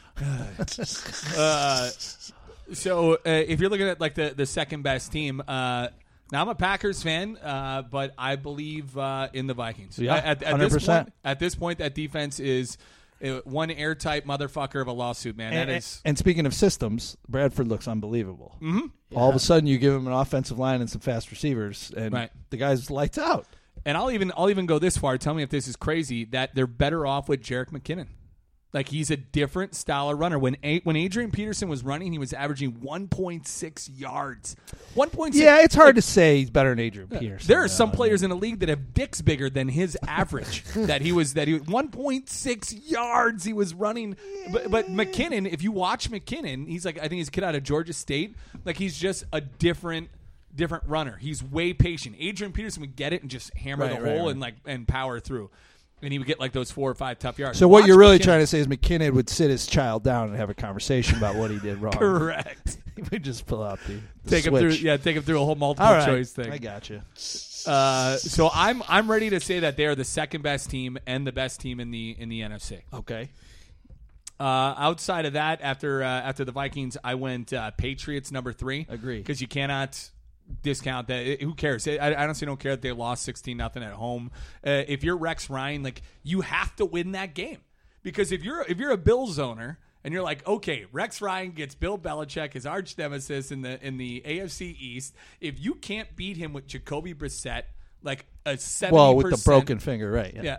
So if you're looking at like the second best team, now I'm a Packers fan, but I believe in the Vikings. Yeah, at 100%. This point, that defense is one airtight motherfucker of a lawsuit, man. And speaking of systems, Bradford looks unbelievable. Mm-hmm. All of a sudden, you give him an offensive line and some fast receivers, and the guy's lights out. And I'll even go this far. Tell me if this is crazy that they're better off with Jerick McKinnon. Like, he's a different style of runner. When Adrian Peterson was running, he was averaging 1.6 yards. 1.6. Yeah, it's hard to say he's better than Adrian Peterson. There are some players in the league that have dicks bigger than his average. that he was 1.6 yards he was running. But McKinnon, if you watch McKinnon, I think he's a kid out of Georgia State. Like, he's just a different runner. He's way patient. Adrian Peterson would get it and just hammer the hole and power through. And he would get like those 4 or 5 tough yards. So what you're really trying to say is McKinnon would sit his child down and have a conversation about what he did wrong. Correct. He would just pull out the take switch. him through a whole multiple choice thing. I got you. So I'm ready to say that they are the second best team and the best team in the NFC. Okay. Outside of that, after the Vikings, I went Patriots number 3. Agree. Because you cannot discount that. Who cares? I honestly don't care that they lost 16-0 at home. If you're Rex Ryan, like, you have to win that game, because if you're a Bills owner and you're like, okay, Rex Ryan gets Bill Belichick, his arch nemesis in the AFC East. If you can't beat him with Jacoby Brissett, like a 70%, with the broken finger, right? Yeah,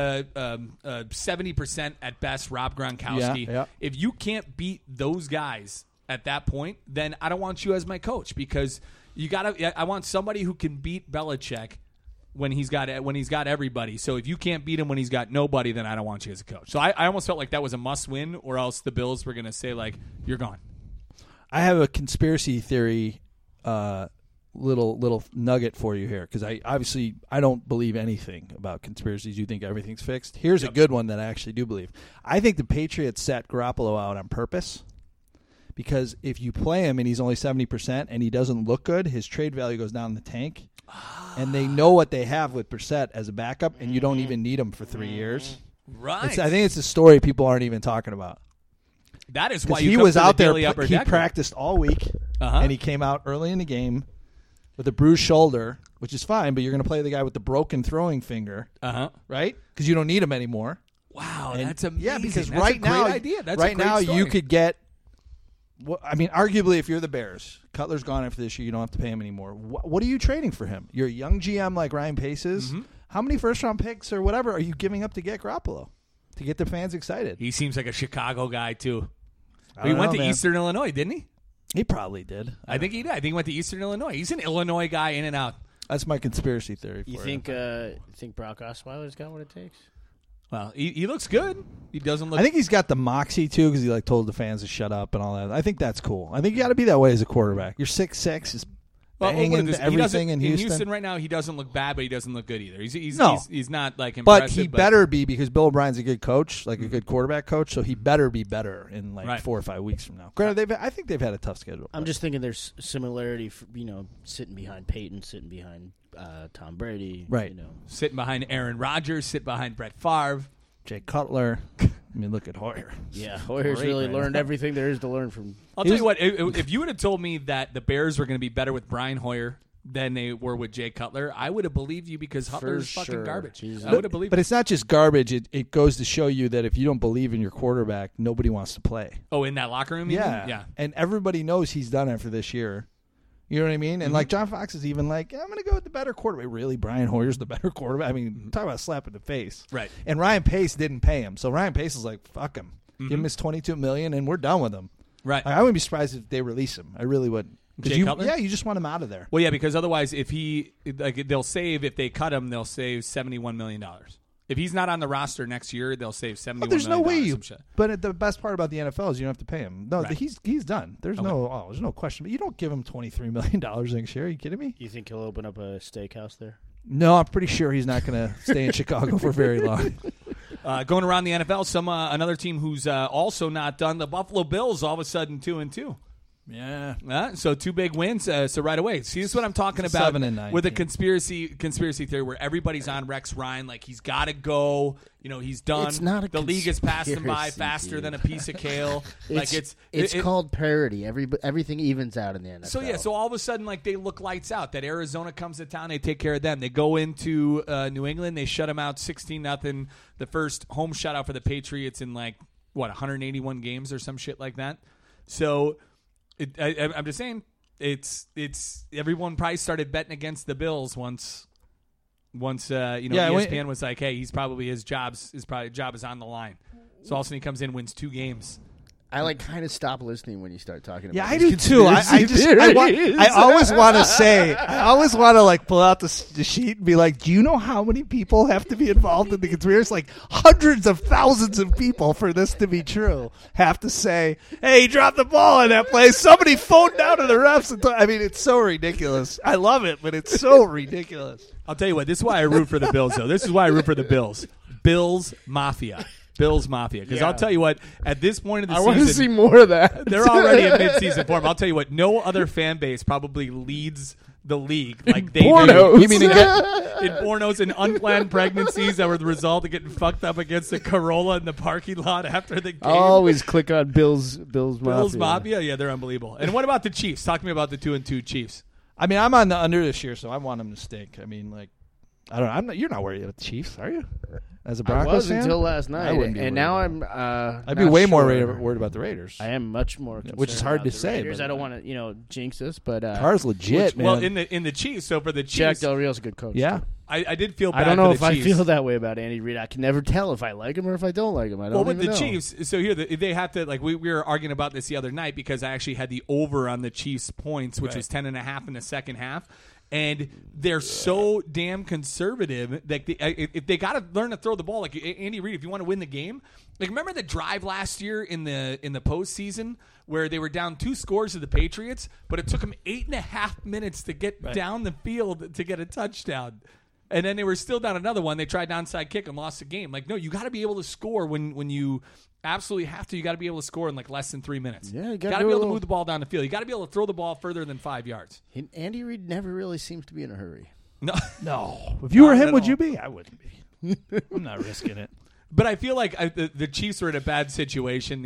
70% at best, Rob Gronkowski. Yeah. If you can't beat those guys at that point, then I don't want you as my coach, because I want somebody who can beat Belichick when he's got everybody. So if you can't beat him when he's got nobody, then I don't want you as a coach. So I almost felt like that was a must win, or else the Bills were going to say, like, you're gone. I have a conspiracy theory little nugget for you here, because I don't believe anything about conspiracies. You think everything's fixed. Here's a good one that I actually do believe. I think the Patriots set Garoppolo out on purpose, because if you play him and he's only 70% and he doesn't look good, his trade value goes down in the tank. And they know what they have with Brissett as a backup, and you don't even need him for 3 years. Right. I think it's a story people aren't even talking about. That is why he you was come to out the there. Daily Upper He Decker. practiced all week, and he came out early in the game with a bruised shoulder, which is fine. But you're going to play the guy with the broken throwing finger, right? Because you don't need him anymore. Wow, And that's amazing. Yeah, because that's right a great now, idea. That's right a great now story. you could get. Well, I mean, arguably, if you're the Bears, Cutler's gone after this year. You don't have to pay him anymore. What are you trading for him? You're a young GM like Ryan Pace is. Mm-hmm. How many first-round picks or whatever are you giving up to get Garoppolo, to get the fans excited? He seems like a Chicago guy too. I He don't went know, to man. Eastern Illinois, didn't he? He probably did. I think he did. I think he went to Eastern Illinois. He's an Illinois guy in and out. That's my conspiracy theory. You for think Brock Osweiler's got what it takes? Well, he looks good. He doesn't look. I think he's got the moxie too, because he told the fans to shut up and all that. I think that's cool. I think you got to be that way as a quarterback. You're 6'6". banging everything in Houston. right now, he doesn't look bad, but he doesn't look good either. He's not like But impressive. he better be, because Bill O'Brien's a good coach, like a good quarterback coach, so he better be better in 4 or 5 weeks from now. Granted, I think they've had a tough schedule. I'm just thinking there's similarity for, sitting behind Peyton, sitting behind Tom Brady. Right. sitting behind Aaron Rodgers, sit behind Brett Favre. Jay Cutler. I mean, look at Hoyer. Yeah, Hoyer's Great really right learned now. everything there is to learn from. I'll tell you what, if you would have told me that the Bears were going to be better with Brian Hoyer than they were with Jay Cutler, I would have believed you, because Cutler's fucking sure. garbage. He's- I would have believed But you. it's not just garbage. It goes to show you that if you don't believe in your quarterback, nobody wants to play. Oh, in that locker room? even? Yeah. And everybody knows he's done it for this year. You know what I mean? And like John Fox is even like, I'm going to go with the better quarterback. Really? Brian Hoyer's the better quarterback? I mean, talk about a slap in the face. Right. And Ryan Pace didn't pay him. So Ryan Pace is like, fuck him. Give him his $22 million and we're done with him. Right. I wouldn't be surprised if they release him. I really wouldn't. Jay Cutler? Yeah, you just want him out of there. Well, yeah, because otherwise, if they cut him, they'll save $71 million. If he's not on the roster next year, they'll save $71 But there's no million. way you. some shit. But the best part about the NFL is you don't have to pay him. No, Right. he's done. There's no question. But you don't give him $23 million next year. Are you kidding me? You think he'll open up a steakhouse there? No, I'm pretty sure he's not going to stay in Chicago for very long. Going around the NFL, another team who's also not done. The Buffalo Bills all of a sudden 2-2. Yeah. So 2 big wins. So right away. See, this is what I'm talking about 7-9 with a team. conspiracy theory where everybody's on Rex Ryan, like he's got to go. He's done. It's not a the league has passed him by conspiracy, faster dude. than a piece of kale. It's called parity. Everything evens out in the NFL. So yeah, so all of a sudden, like they look lights out. That Arizona comes to town, they take care of them. They go into New England, they shut them out 16-0. The first home shutout for the Patriots in 181 games or some shit like that. So I'm just saying, it's everyone probably started betting against the Bills once ESPN was like, hey, his job is on the line. So all of a sudden he comes in, wins 2 games. I kind of stop listening when you start talking about. Yeah, I these do too. I always want to say, I always want to pull out the sheet and be like, do you know how many people have to be involved in the conspiracy? Like hundreds of thousands of people for this to be true have to say, hey, he dropped the ball in that place. Somebody phoned down to the refs. I mean, it's so ridiculous. I love it, but it's so ridiculous. I'll tell you what, this is why I root for the Bills, though. This is why I root for the Bills. Bills Mafia. Because I'll tell you what, at this point of the season, I want to see more of that. they're already in midseason form. I'll tell you what, no other fan base probably leads the league like they Pornos. do. You mean In pornos and unplanned pregnancies that were the result of getting fucked up against a Corolla in the parking lot after the game. I'll always click on Bills Mafia, yeah, they're unbelievable. And what about the Chiefs? Talk to me about the 2-2 Chiefs. I mean, I'm on the under this year, so I want them to stink. I mean, I don't know. You're not worried about the Chiefs, are you? As a I Broncos was fan? until last night, I wouldn't be and worried now about I'm. I'd be not way more sure. worried about the Raiders. I am much more, concerned Which is hard about to the say, Raiders. but- I don't want to, jinx this, but Carr's legit, man. Well, in the Chiefs, so for the Jack Chiefs, Del Rio's a good coach. yeah. too. I did feel bad I don't know for if the I Chiefs. feel that way about Andy Reid. I can never tell if I like him or if I don't like him. I don't Well, with even the know. Chiefs, so here they have to we were arguing about this the other night because I actually had the over on the Chiefs points, which was 10.5 in the second half, and they're so damn conservative that if they got to learn to throw the ball, like Andy Reid, if you want to win the game, remember the drive last year in the postseason where they were down 2 scores to the Patriots, but it took them 8.5 minutes to get down the field to get a touchdown. And then they were still down another one. They tried onside kick and lost the game. No, you got to be able to score when you absolutely have to. You got to be able to score in less than 3 minutes. Yeah, you got to be able to move the ball down the field. You got to be able to throw the ball further than 5 yards. Andy Reid never really seems to be in a hurry. No, No. If you were Not him, at would all. you be? I wouldn't be. I'm not risking it. but I feel like the Chiefs were in a bad situation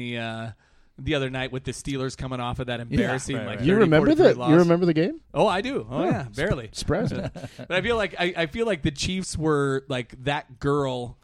the other night with the Steelers coming off of that embarrassing right. You remember 30-43 loss. You remember the game? Oh, I do. Oh yeah, barely. Surprising. But I feel like I feel like the Chiefs were like that girl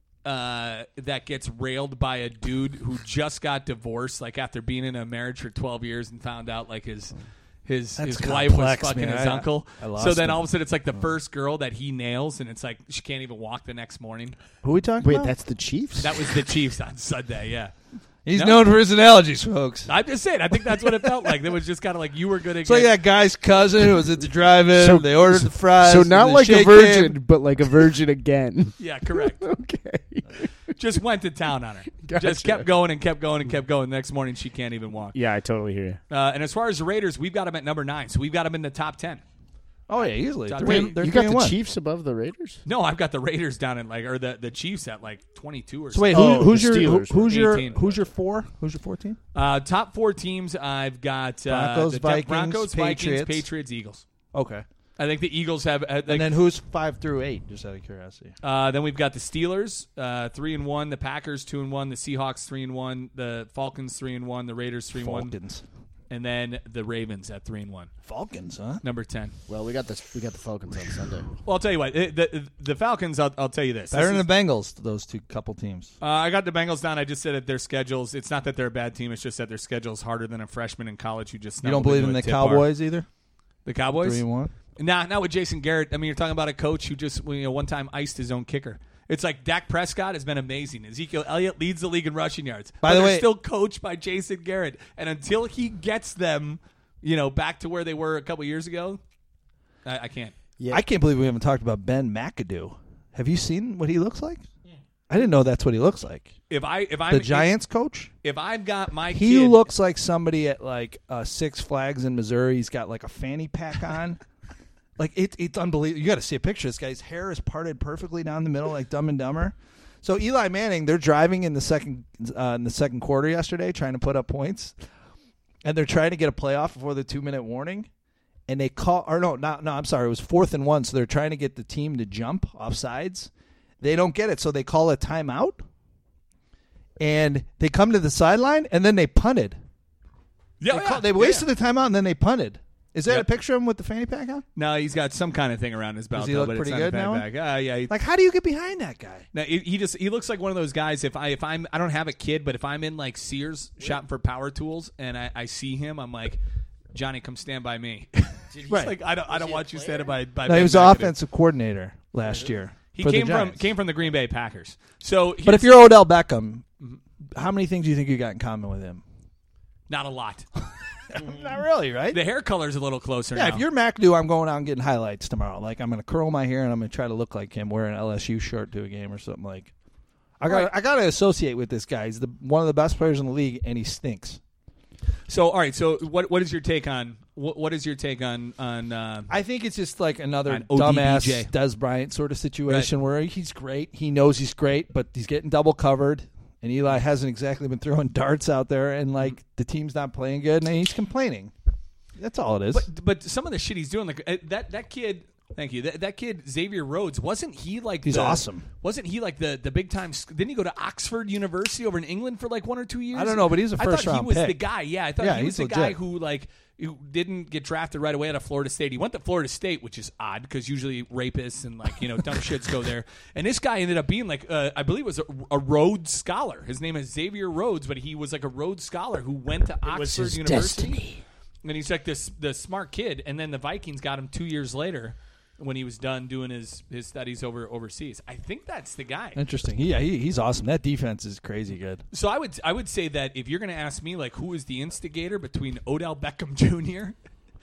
that gets railed by a dude who just got divorced, after being in a marriage for 12 years and found out his wife was complex, fucking man. his uncle. I lost So then him. all of a sudden it's the first girl that he nails, and it's she can't even walk the next morning. Who are we talking Wait, about? that's the Chiefs? That was the Chiefs on Sunday. Yeah. He's No. known for his analogies, folks. I'm just saying. I think that's what it felt like. It was just kind of you were going to It's like that guy's cousin who was at the drive-in. So- they ordered the fries. so and not the like a shake virgin, came. but like a virgin again. Yeah, correct. Okay. Just went to town on her. Just kept going and kept going and kept going. The next morning, she can't even walk. Yeah, I totally hear you. And as far as the Raiders, we've got them at number 9, so we've got them in the top 10. Oh yeah, easily. Top They're ten. they're You got the 3-1. Chiefs above the Raiders? No, I've got the Raiders down at or the Chiefs at 22 or So wait, something. who's the your Steelers who's were your 18. who's your 4? Who's your 4 team? Top 4 teams, I've got Broncos, the Vikings, Broncos, Vikings, Patriots. Patriots, Eagles. Okay. I think the Eagles have. And then who's 5 through 8? Just out of curiosity. Then we've got the Steelers 3-1, the Packers 2-1, the Seahawks 3-1, the Falcons 3-1, the Raiders 3-1, Falcons. and then the Ravens at 3-1. Falcons, huh? Number 10. Well, we got the Falcons on Sunday. Well, I'll tell you what. The Falcons. I'll tell you this. Better This than is- the Bengals. Those two couple teams. I got the Bengals down. I just said that their schedules. It's not that they're a bad team. It's just that their schedule's harder than a freshman in college who just. You don't believe in the Cowboys either? The Cowboys? 3-1. Nah, not with Jason Garrett. I mean, you're talking about a coach who just one time iced his own kicker. It's like Dak Prescott has been amazing. Ezekiel Elliott leads the league in rushing yards. By but the they're way- still coached by Jason Garrett. And until he gets them, back to where they were a couple years ago, I can't. Yeah. I can't believe we haven't talked about Ben McAdoo. Have you seen what he looks like? I didn't know that's what he looks like. If I'm The Giants coach? if I've got my He kid, looks like somebody at Six Flags in Missouri. He's got like a fanny pack on. It's unbelievable. You got to see a picture. This guy's hair is parted perfectly down the middle, like Dumb and Dumber. So Eli Manning, they're driving in the second quarter yesterday, trying to put up points, and they're trying to get a playoff before the 2-minute warning. And they call, or no, I'm sorry, it was 4th and 1. So they're trying to get the team to jump off sides. They don't get it, so they call a timeout. And they come to the sideline, and then they punted. They wasted the timeout, and then they punted. Is that Yep. a picture of him with the fanny pack on? No, he's got some kind of thing around his belt. Does he though, look but pretty it's good not a now? bag. Yeah. Like, how do you get behind that guy? No, he looks like one of those guys. If I don't have a kid, but if I'm in like Sears shopping for power tools and I see him, I'm like, Johnny, come stand by me. Right. Like I don't want you standing by. No, he Ben was the McAdoo. offensive coordinator last year. He for the came Giants. from the Green Bay Packers. So, But if you're Odell Beckham, how many things do you think you got in common with him? not a lot, Not really, right? the hair color's a little closer. Yeah, now. if you're McAdoo, I'm going out and getting highlights tomorrow. Like, I'm going to curl my hair and I'm going to try to look like him, wear an LSU shirt to a game or something like. I got to associate with this guy. He's one of the best players in the league, and he stinks. So all right. So what is your take on what is your take on I think it's just like another On dumbass ODBJ. Des Bryant sort of situation where he's great. He knows he's great, but he's getting double covered. And Eli hasn't exactly been throwing darts out there, and like the team's not playing good, and he's complaining. That's all it is. But some of the shit he's doing, like that kid. Thank you. That kid Xavier Rhodes, wasn't he like? He's awesome. Wasn't he like the big time? Didn't he go to Oxford University over in England for like 1 or 2 years? I don't know, but he's a I first thought round he was pick. the guy. Yeah, I thought Yeah, he was he's the guy legit. who didn't get drafted right away out of Florida State. He went to Florida State, which is odd because usually rapists and dumb shits go there. And this guy ended up being like I believe it was a Rhodes Scholar. His name is Xavier Rhodes, but he was like a Rhodes Scholar who went to Oxford University. Destiny. And he's like the smart kid. And then the Vikings got him 2 years later when he was done doing his studies overseas. I think that's the guy. Interesting. He's awesome. That defense is crazy good. So I would say that if you're going to ask me like who is the instigator between Odell Beckham Jr.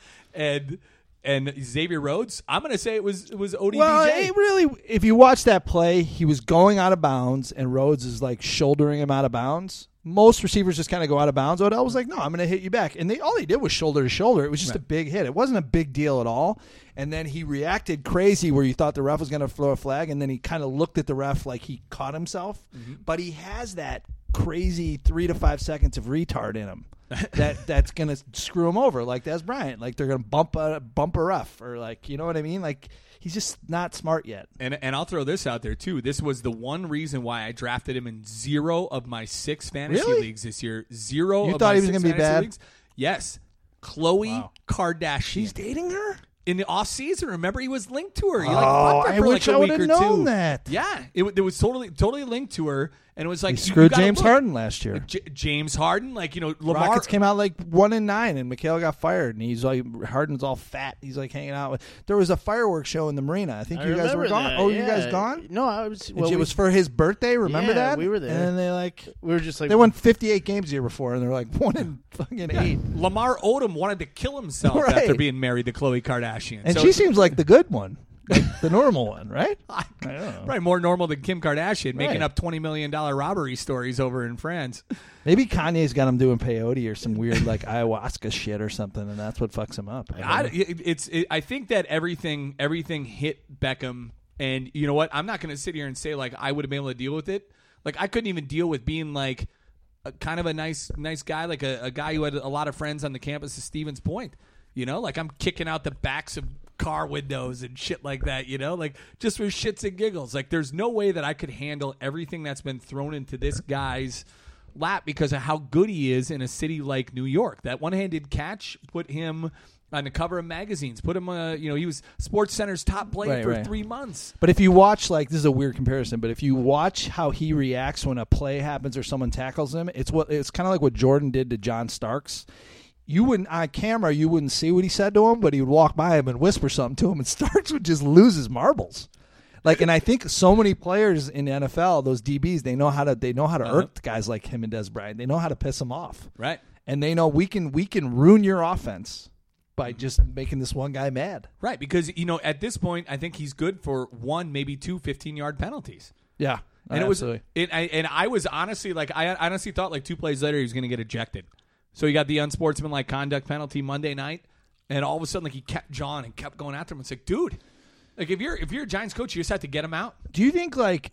and Xavier Rhodes, I'm going to say it was ODBJ. Well, it really, if you watch that play, he was going out of bounds, and Rhodes is like shouldering him out of bounds. Most receivers just kind of go out of bounds. Odell was like, "No, I'm going to hit you back," and all he did was shoulder to shoulder. It was just a big hit. It wasn't a big deal at all. And then he reacted crazy, where you thought the ref was going to throw a flag, and then he kind of looked at the ref like he caught himself. But he has that crazy 3 to 5 seconds of retard in him. that's going to screw him over, like Des Bryant. Like they're going to bump a ref, or like, you know what I mean? Like he's just not smart yet. And I'll throw this out there too. This was the one reason why I drafted him in 0 of my 6 fantasy Really? leagues this year. 0 You of thought my he was 6 gonna be fantasy bad? leagues. Yes. Khloe Kardashian. She's dating her? In the off season, remember he was linked to her. He Oh, fucked her I for wish like a I week would've or known two. that. Yeah, it was totally linked to her, and it was like He you screwed gotta James look. Harden last year. James Harden, Lamar. Rockets came out like 1-9, and Mikhail got fired, and he's like, Harden's all fat. He's like hanging out with. There was a fireworks show in the marina. I think you guys were remember gone. that, Oh, yeah. you guys gone? No, I was. And it was for his birthday. Remember Yeah, that? we were there. And then they we were just like they won 58 games the year before, and they're like 1-8. Lamar Odom wanted to kill himself Right. after being married to Khloe Kardashian. And So she seems like the good one. Like the normal one, right? I don't know. Probably more normal than Kim Kardashian making Right. up $20 million robbery stories over in France. Maybe Kanye's got him doing peyote or some weird like ayahuasca shit or something, and that's what fucks him up. I think that everything hit Beckham, and you know what? I'm not going to sit here and say like I would have been able to deal with it. Like I couldn't even deal with being like kind of a nice guy, like a guy who had a lot of friends on the campus of Stevens Point. You know, like I'm kicking out the backs of car windows and shit like that, you know, like just for shits and giggles. Like there's no way that I could handle everything that's been thrown into this guy's lap because of how good he is in a city like New York. That one-handed catch put him on the cover of magazines, put him, he was Sports Center's top player for 3 months. But if you watch, like, this is a weird comparison, but if you watch how he reacts when a play happens or someone tackles him, it's kind of like what Jordan did to John Starks. You wouldn't, on camera, you wouldn't see what he said to him, but he would walk by him and whisper something to him, and Starks would just lose his marbles. Like, and I think so many players in the NFL, those DBs, they know how to irk guys like him and Des Bryant. They know how to piss them off, right? And they know we can ruin your offense by just making this one guy mad, right? Because at this point, I think he's good for one, maybe two 15-yard penalties. Yeah, and absolutely. I was honestly like, I honestly thought like 2 plays later he was going to get ejected. So he got the unsportsmanlike conduct penalty Monday night, and all of a sudden, like he kept jawing and kept going after him. It's like, dude, like if you're a Giants coach, you just have to get him out. Do you think like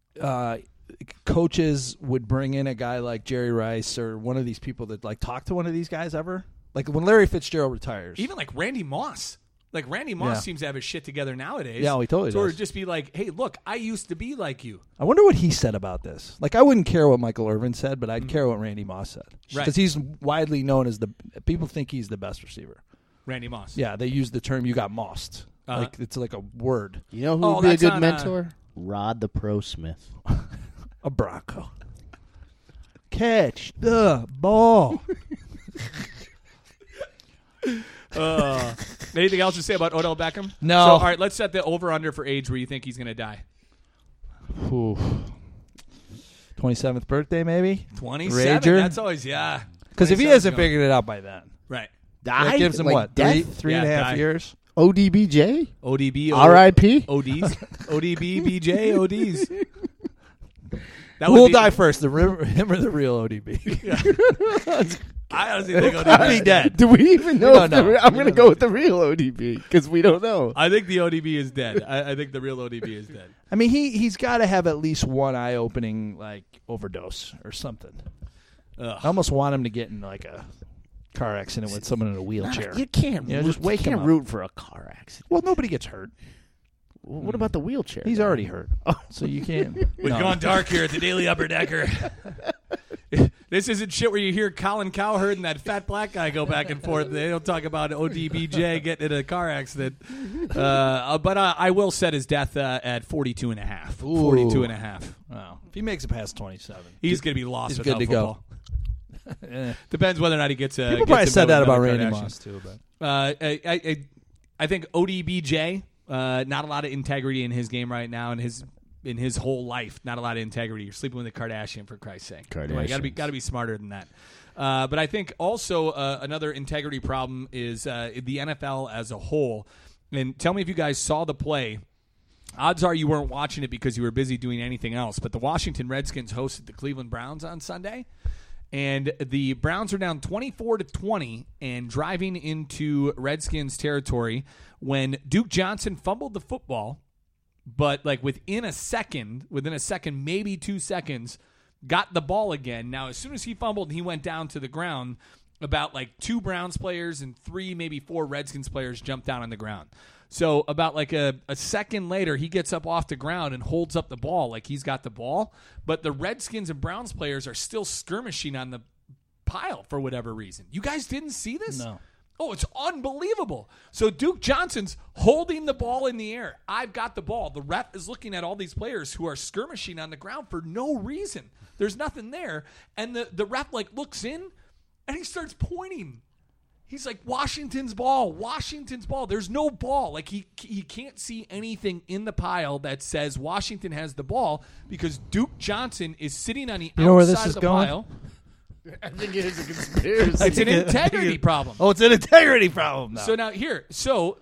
coaches would bring in a guy like Jerry Rice or one of these people that like talk to one of these guys ever? Like when Larry Fitzgerald retires, even like Randy Moss. Like Randy Moss seems to have his shit together nowadays. Yeah, he totally so does. Or just be like, hey, look, I used to be like you. I wonder what he said about this. Like, I wouldn't care what Michael Irvin said, but I'd care what Randy Moss said. Right. Because he's widely known as people think he's the best receiver. Randy Moss. Yeah, they use the term "you got mossed." Like it's like a word. You know who would be a good mentor? Rod the Pro Smith. A Bronco. Catch the ball. Anything else to say about Odell Beckham? No. So, all right, let's set the over-under for age where you think he's going to die. 27th birthday, maybe? 27? Rager? That's always, yeah. Because if he hasn't figured it out by then. Right. That gives him like what? death? Three and a half years? ODBJ? ODB. R.I.P.? ODs. ODB, BJ, ODs. Who will die first, him or the real ODB? I honestly think ODB be dead. Do we even know? don't know. I'm going to go with the real ODB because we don't know. I think the ODB is dead. I think the real ODB is dead. I mean, he's got to have at least one eye-opening like overdose or something. Ugh. I almost want him to get in like a car accident with someone in a wheelchair. You can't. Just wake you him can't up. root for a car accident. Well, nobody gets hurt. What about the wheelchair? He's already hurt, so you can't. We've gone dark here at the Daily Upper Decker. This isn't shit where you hear Colin Cowherd and that fat black guy go back and forth. They don't talk about ODBJ getting in a car accident. But I will set his death at 42 and a half. 42 and a half. Wow. If he makes it past 27, He's going to be lost he's without good to football. go. Depends whether or not he gets a. People probably said that about Randy Kardashian. Moss too. But I think ODBJ, not a lot of integrity in his game right now, and in his whole life, not a lot of integrity. You're sleeping with a Kardashian, for Christ's sake. Kardashians. Got to be smarter than that. But I think also another integrity problem is the NFL as a whole. And tell me if you guys saw the play. Odds are you weren't watching it because you were busy doing anything else. But the Washington Redskins hosted the Cleveland Browns on Sunday. And the Browns are down 24-20 and driving into Redskins territory when Duke Johnson fumbled the football, but like within a second, maybe 2 seconds, got the ball again. Now, as soon as he fumbled and he went down to the ground, about like 2 Browns players and 3, maybe 4 Redskins players jumped down on the ground. So about like a second later, he gets up off the ground and holds up the ball like he's got the ball. But the Redskins and Browns players are still skirmishing on the pile for whatever reason. You guys didn't see this? No. Oh, it's unbelievable. So Duke Johnson's holding the ball in the air. I've got the ball. The ref is looking at all these players who are skirmishing on the ground for no reason. There's nothing there. And the ref like looks in and he starts pointing. He's like, Washington's ball. There's no ball. Like he can't see anything in the pile that says Washington has the ball because Duke Johnson is sitting on the know where outside this is of the going? pile. I think it is a conspiracy. It's an integrity problem. oh, it's an integrity problem now. So now here, so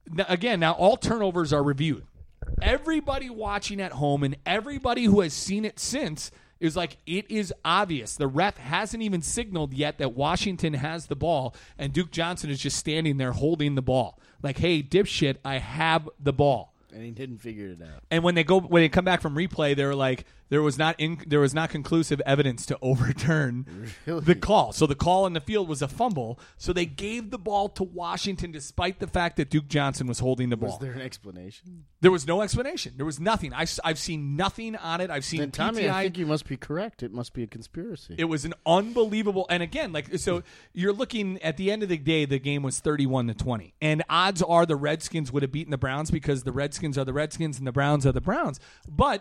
now all turnovers are reviewed. Everybody watching at home and everybody who has seen it since is like, it is obvious. The ref hasn't even signaled yet that Washington has the ball, and Duke Johnson is just standing there holding the ball. Like, hey, dipshit, I have the ball. And he didn't figure it out. And when they come back from replay, they're like, there was not conclusive evidence to overturn the call. So the call in the field was a fumble. So they gave the ball to Washington despite the fact that Duke Johnson was holding the ball. Was there an explanation? There was no explanation. There was nothing. I've seen nothing on it. I've seen Then, Tommy, PTI. I think you must be correct. It must be a conspiracy. It was an unbelievable, and again, so you're looking at the end of the day, the game was 31-20, and odds are the Redskins would have beaten the Browns because the Redskins are the Redskins and the Browns are the Browns. But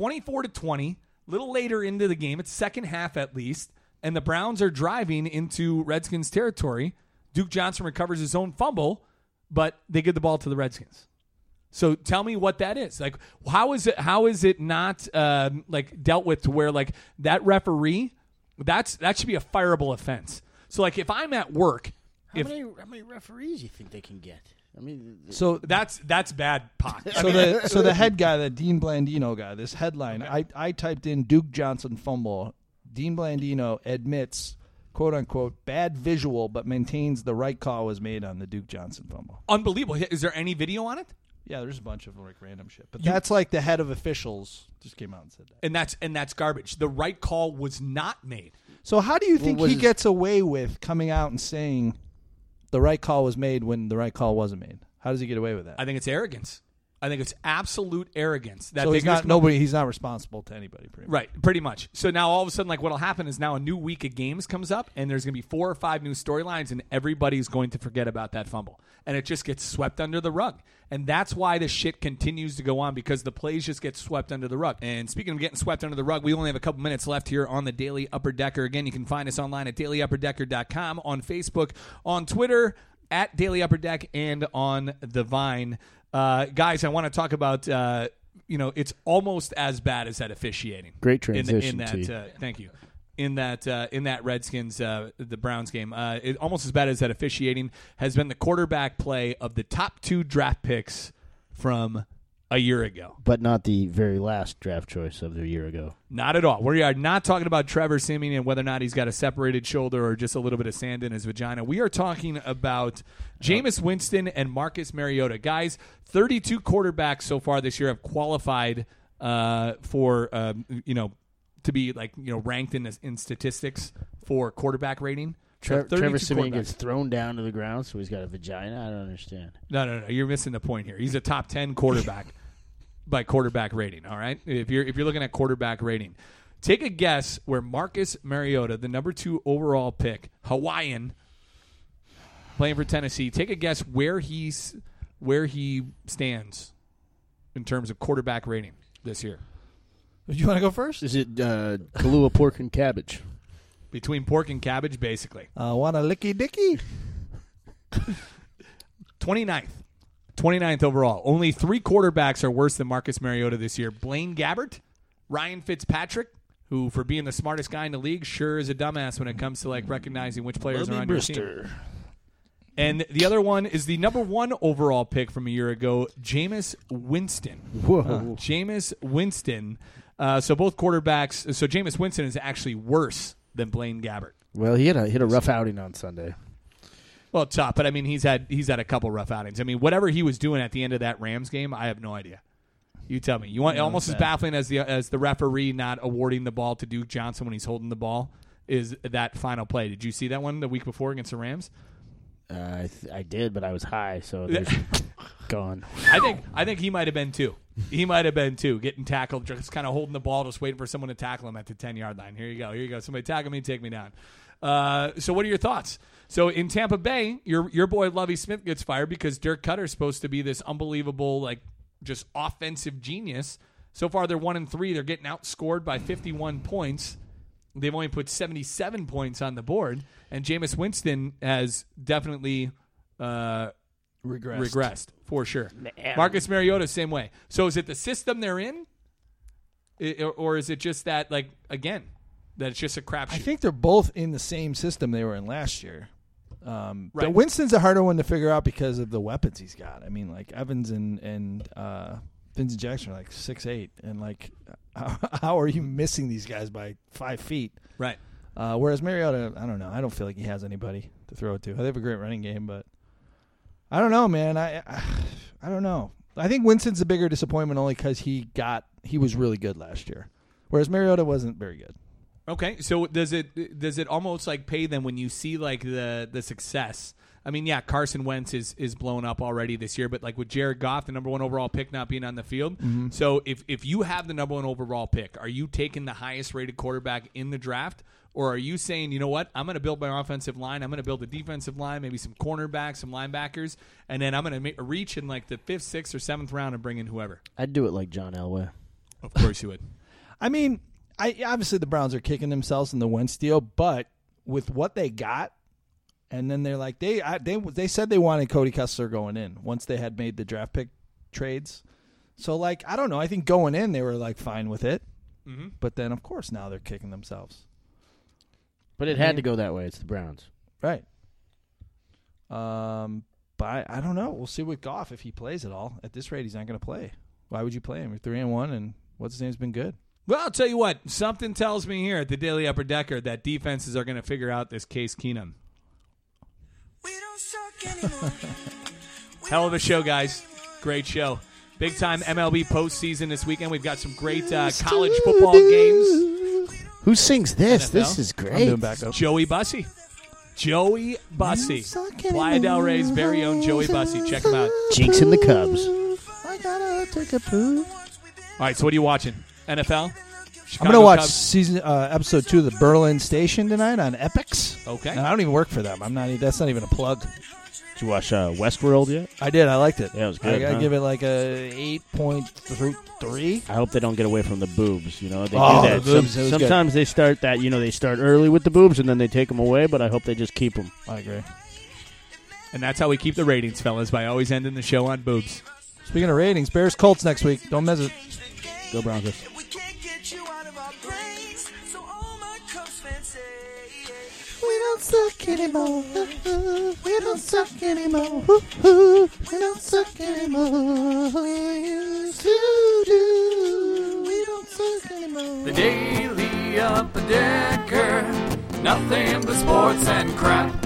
24-20, a little later into the game, it's second half at least, and the Browns are driving into Redskins territory. Duke Johnson recovers his own fumble, but they give the ball to the Redskins. So tell me what that is. Like, how is it not like dealt with to where like that referee, that should be a fireable offense. So like if I'm at work, how many referees do you think they can get? I mean, So that's bad, Pac. So the head guy, the Dean Blandino guy, this headline, I typed in Duke Johnson fumble. Dean Blandino admits, quote unquote, bad visual, but maintains the right call was made on the Duke Johnson fumble. Unbelievable. Is there any video on it? Yeah, there's a bunch of like random shit, but that's like the head of officials just came out and said that. And that's garbage. The right call was not made. So how do you think what he is- gets away with coming out and saying the right call was made when the right call wasn't made? How does he get away with that? I think it's arrogance. I think it's absolute arrogance. That So they he's can just not come up- he's not responsible to anybody, pretty much. Right, pretty much. So now all of a sudden, like what'll happen is now a new week of games comes up, and there's going to be 4 or 5 new storylines, and everybody's going to forget about that fumble, and it just gets swept under the rug. And that's why the shit continues to go on, because the plays just get swept under the rug. And speaking of getting swept under the rug, we only have a couple minutes left here on the Daily Upper Decker. Again, you can find us online at dailyupperdecker.com, on Facebook, on Twitter at Daily Upper Deck, and on the Vine. Guys, I want to talk about, it's almost as bad as that officiating. Great transition, in that, T. thank you. In that Redskins, the Browns game, it almost as bad as that officiating has been the quarterback play of the top 2 draft picks from a year ago. But not the very last draft choice of the year ago. Not at all. We are not talking about Trevor Siemian and whether or not he's got a separated shoulder or just a little bit of sand in his vagina. We are talking about Jameis Winston and Marcus Mariota. Guys, 32 quarterbacks so far this year have qualified for to be ranked in statistics for quarterback rating. Trevor 32 Siemian quarterbacks. gets thrown down to the ground, so he's got a vagina? I don't understand. No. You're missing the point here. He's a top 10 quarterback by quarterback rating. All right. If you're looking at quarterback rating, take a guess where Marcus Mariota, the number 2 overall pick, Hawaiian, playing for Tennessee. Take a guess where he stands in terms of quarterback rating this year. You want to go first? Is it Kahlua pork and cabbage? Between pork and cabbage, basically. Want a licky dicky? 29th overall. Only 3 quarterbacks are worse than Marcus Mariota this year. Blaine Gabbert, Ryan Fitzpatrick, who for being the smartest guy in the league sure is a dumbass when it comes to recognizing which players are on your team. And the other one is the number 1 overall pick from a year ago, Jameis Winston. Whoa. Jameis Winston. So both quarterbacks. So Jameis Winston is actually worse than Blaine Gabbert. Well, he hit a rough outing on Sunday. Well, tough, but I mean he's had a couple rough outings. I mean, whatever he was doing at the end of that Rams game, I have no idea. You tell me. You want almost as baffling as the referee not awarding the ball to Duke Johnson when he's holding the ball is that final play. Did you see that one the week before against the Rams? I did, but I was high, so there's gone. I think he might have been too. He might have been too, getting tackled, just kind of holding the ball, just waiting for someone to tackle him at the 10-yard line. Here you go. Somebody tackle me, take me down. So what are your thoughts? So in Tampa Bay, your boy Lovie Smith gets fired because Dirk Cutter's supposed to be this unbelievable, just offensive genius. So far, they're 1-3. They're getting outscored by 51 points. They've only put 77 points on the board, and Jameis Winston has definitely regressed for sure. Man. Marcus Mariota, same way. So is it the system they're in, or is it just that, that it's just a crapshoot? I think they're both in the same system they were in last year. But Winston's a harder one to figure out because of the weapons he's got. I mean, like Evans and Vincent Jackson are like 6'8", and like how are you missing these guys by 5 feet? Right. Whereas Mariota, I don't know. I don't feel like he has anybody to throw it to. They have a great running game, but I don't know, man. I don't know. I think Winston's a bigger disappointment only because he was really good last year, whereas Mariota wasn't very good. Okay, so does it almost like pay them when you see like the success? I mean, yeah, Carson Wentz is blown up already this year, but like with Jared Goff, the number 1 overall pick, not being on the field. Mm-hmm. So if you have the number 1 overall pick, are you taking the highest rated quarterback in the draft, or are you saying, you know what, I'm going to build my offensive line, I'm going to build a defensive line, maybe some cornerbacks, some linebackers, and then I'm going to reach in like the 5th, 6th, or 7th round and bring in whoever? I'd do it like John Elway. Of course you would. I mean, obviously the Browns are kicking themselves in the Wentz deal, but with what they got, and then they're like they said they wanted Cody Kessler going in once they had made the draft pick trades. So like I don't know. I think going in they were like fine with it, but then of course now they're kicking themselves. But it had to go that way. It's the Browns, right? But I don't know. We'll see with Goff if he plays at all. At this rate, he's not going to play. Why would you play him? You're 3-1, and what's his name's been good. Well, I'll tell you what. Something tells me here at the Daily Upper Decker that defenses are going to figure out this Case Keenum. We don't suck anymore. Hell of a show, guys. Great show. Big time MLB postseason this weekend. We've got some great college football games. Who sings this? NFL? This is great. I'm doing backup. Joey Bussey. Joey Bussey. Playa del Rey's very own Joey Bussey. Check him out. Jinx and the Cubs. I gotta take a poo. All right, so what are you watching? NFL? I'm gonna watch Cubs? episode 2 of the Berlin Station tonight on Epix. Okay. And I don't even work for them. That's not even a plug. Did you watch Westworld yet? I did. I liked it. Yeah, it was good. I give it like a 8.3. I hope they don't get away from the boobs. You know, they Oh, do that. the boobs, it was Sometimes they start that. You know, they start early with the boobs and then they take them away. But I hope they just keep them. I agree. And that's how we keep the ratings, fellas, by always ending the show on boobs. Speaking of ratings, Bears Colts next week. Don't miss it. Go Broncos. We can't get you out of our brains. So all my Cubs fans say, We don't suck anymore. We don't suck anymore. We don't suck anymore. We used to do. We don't suck anymore. The Daily Upper Decker, nothing but sports and crap.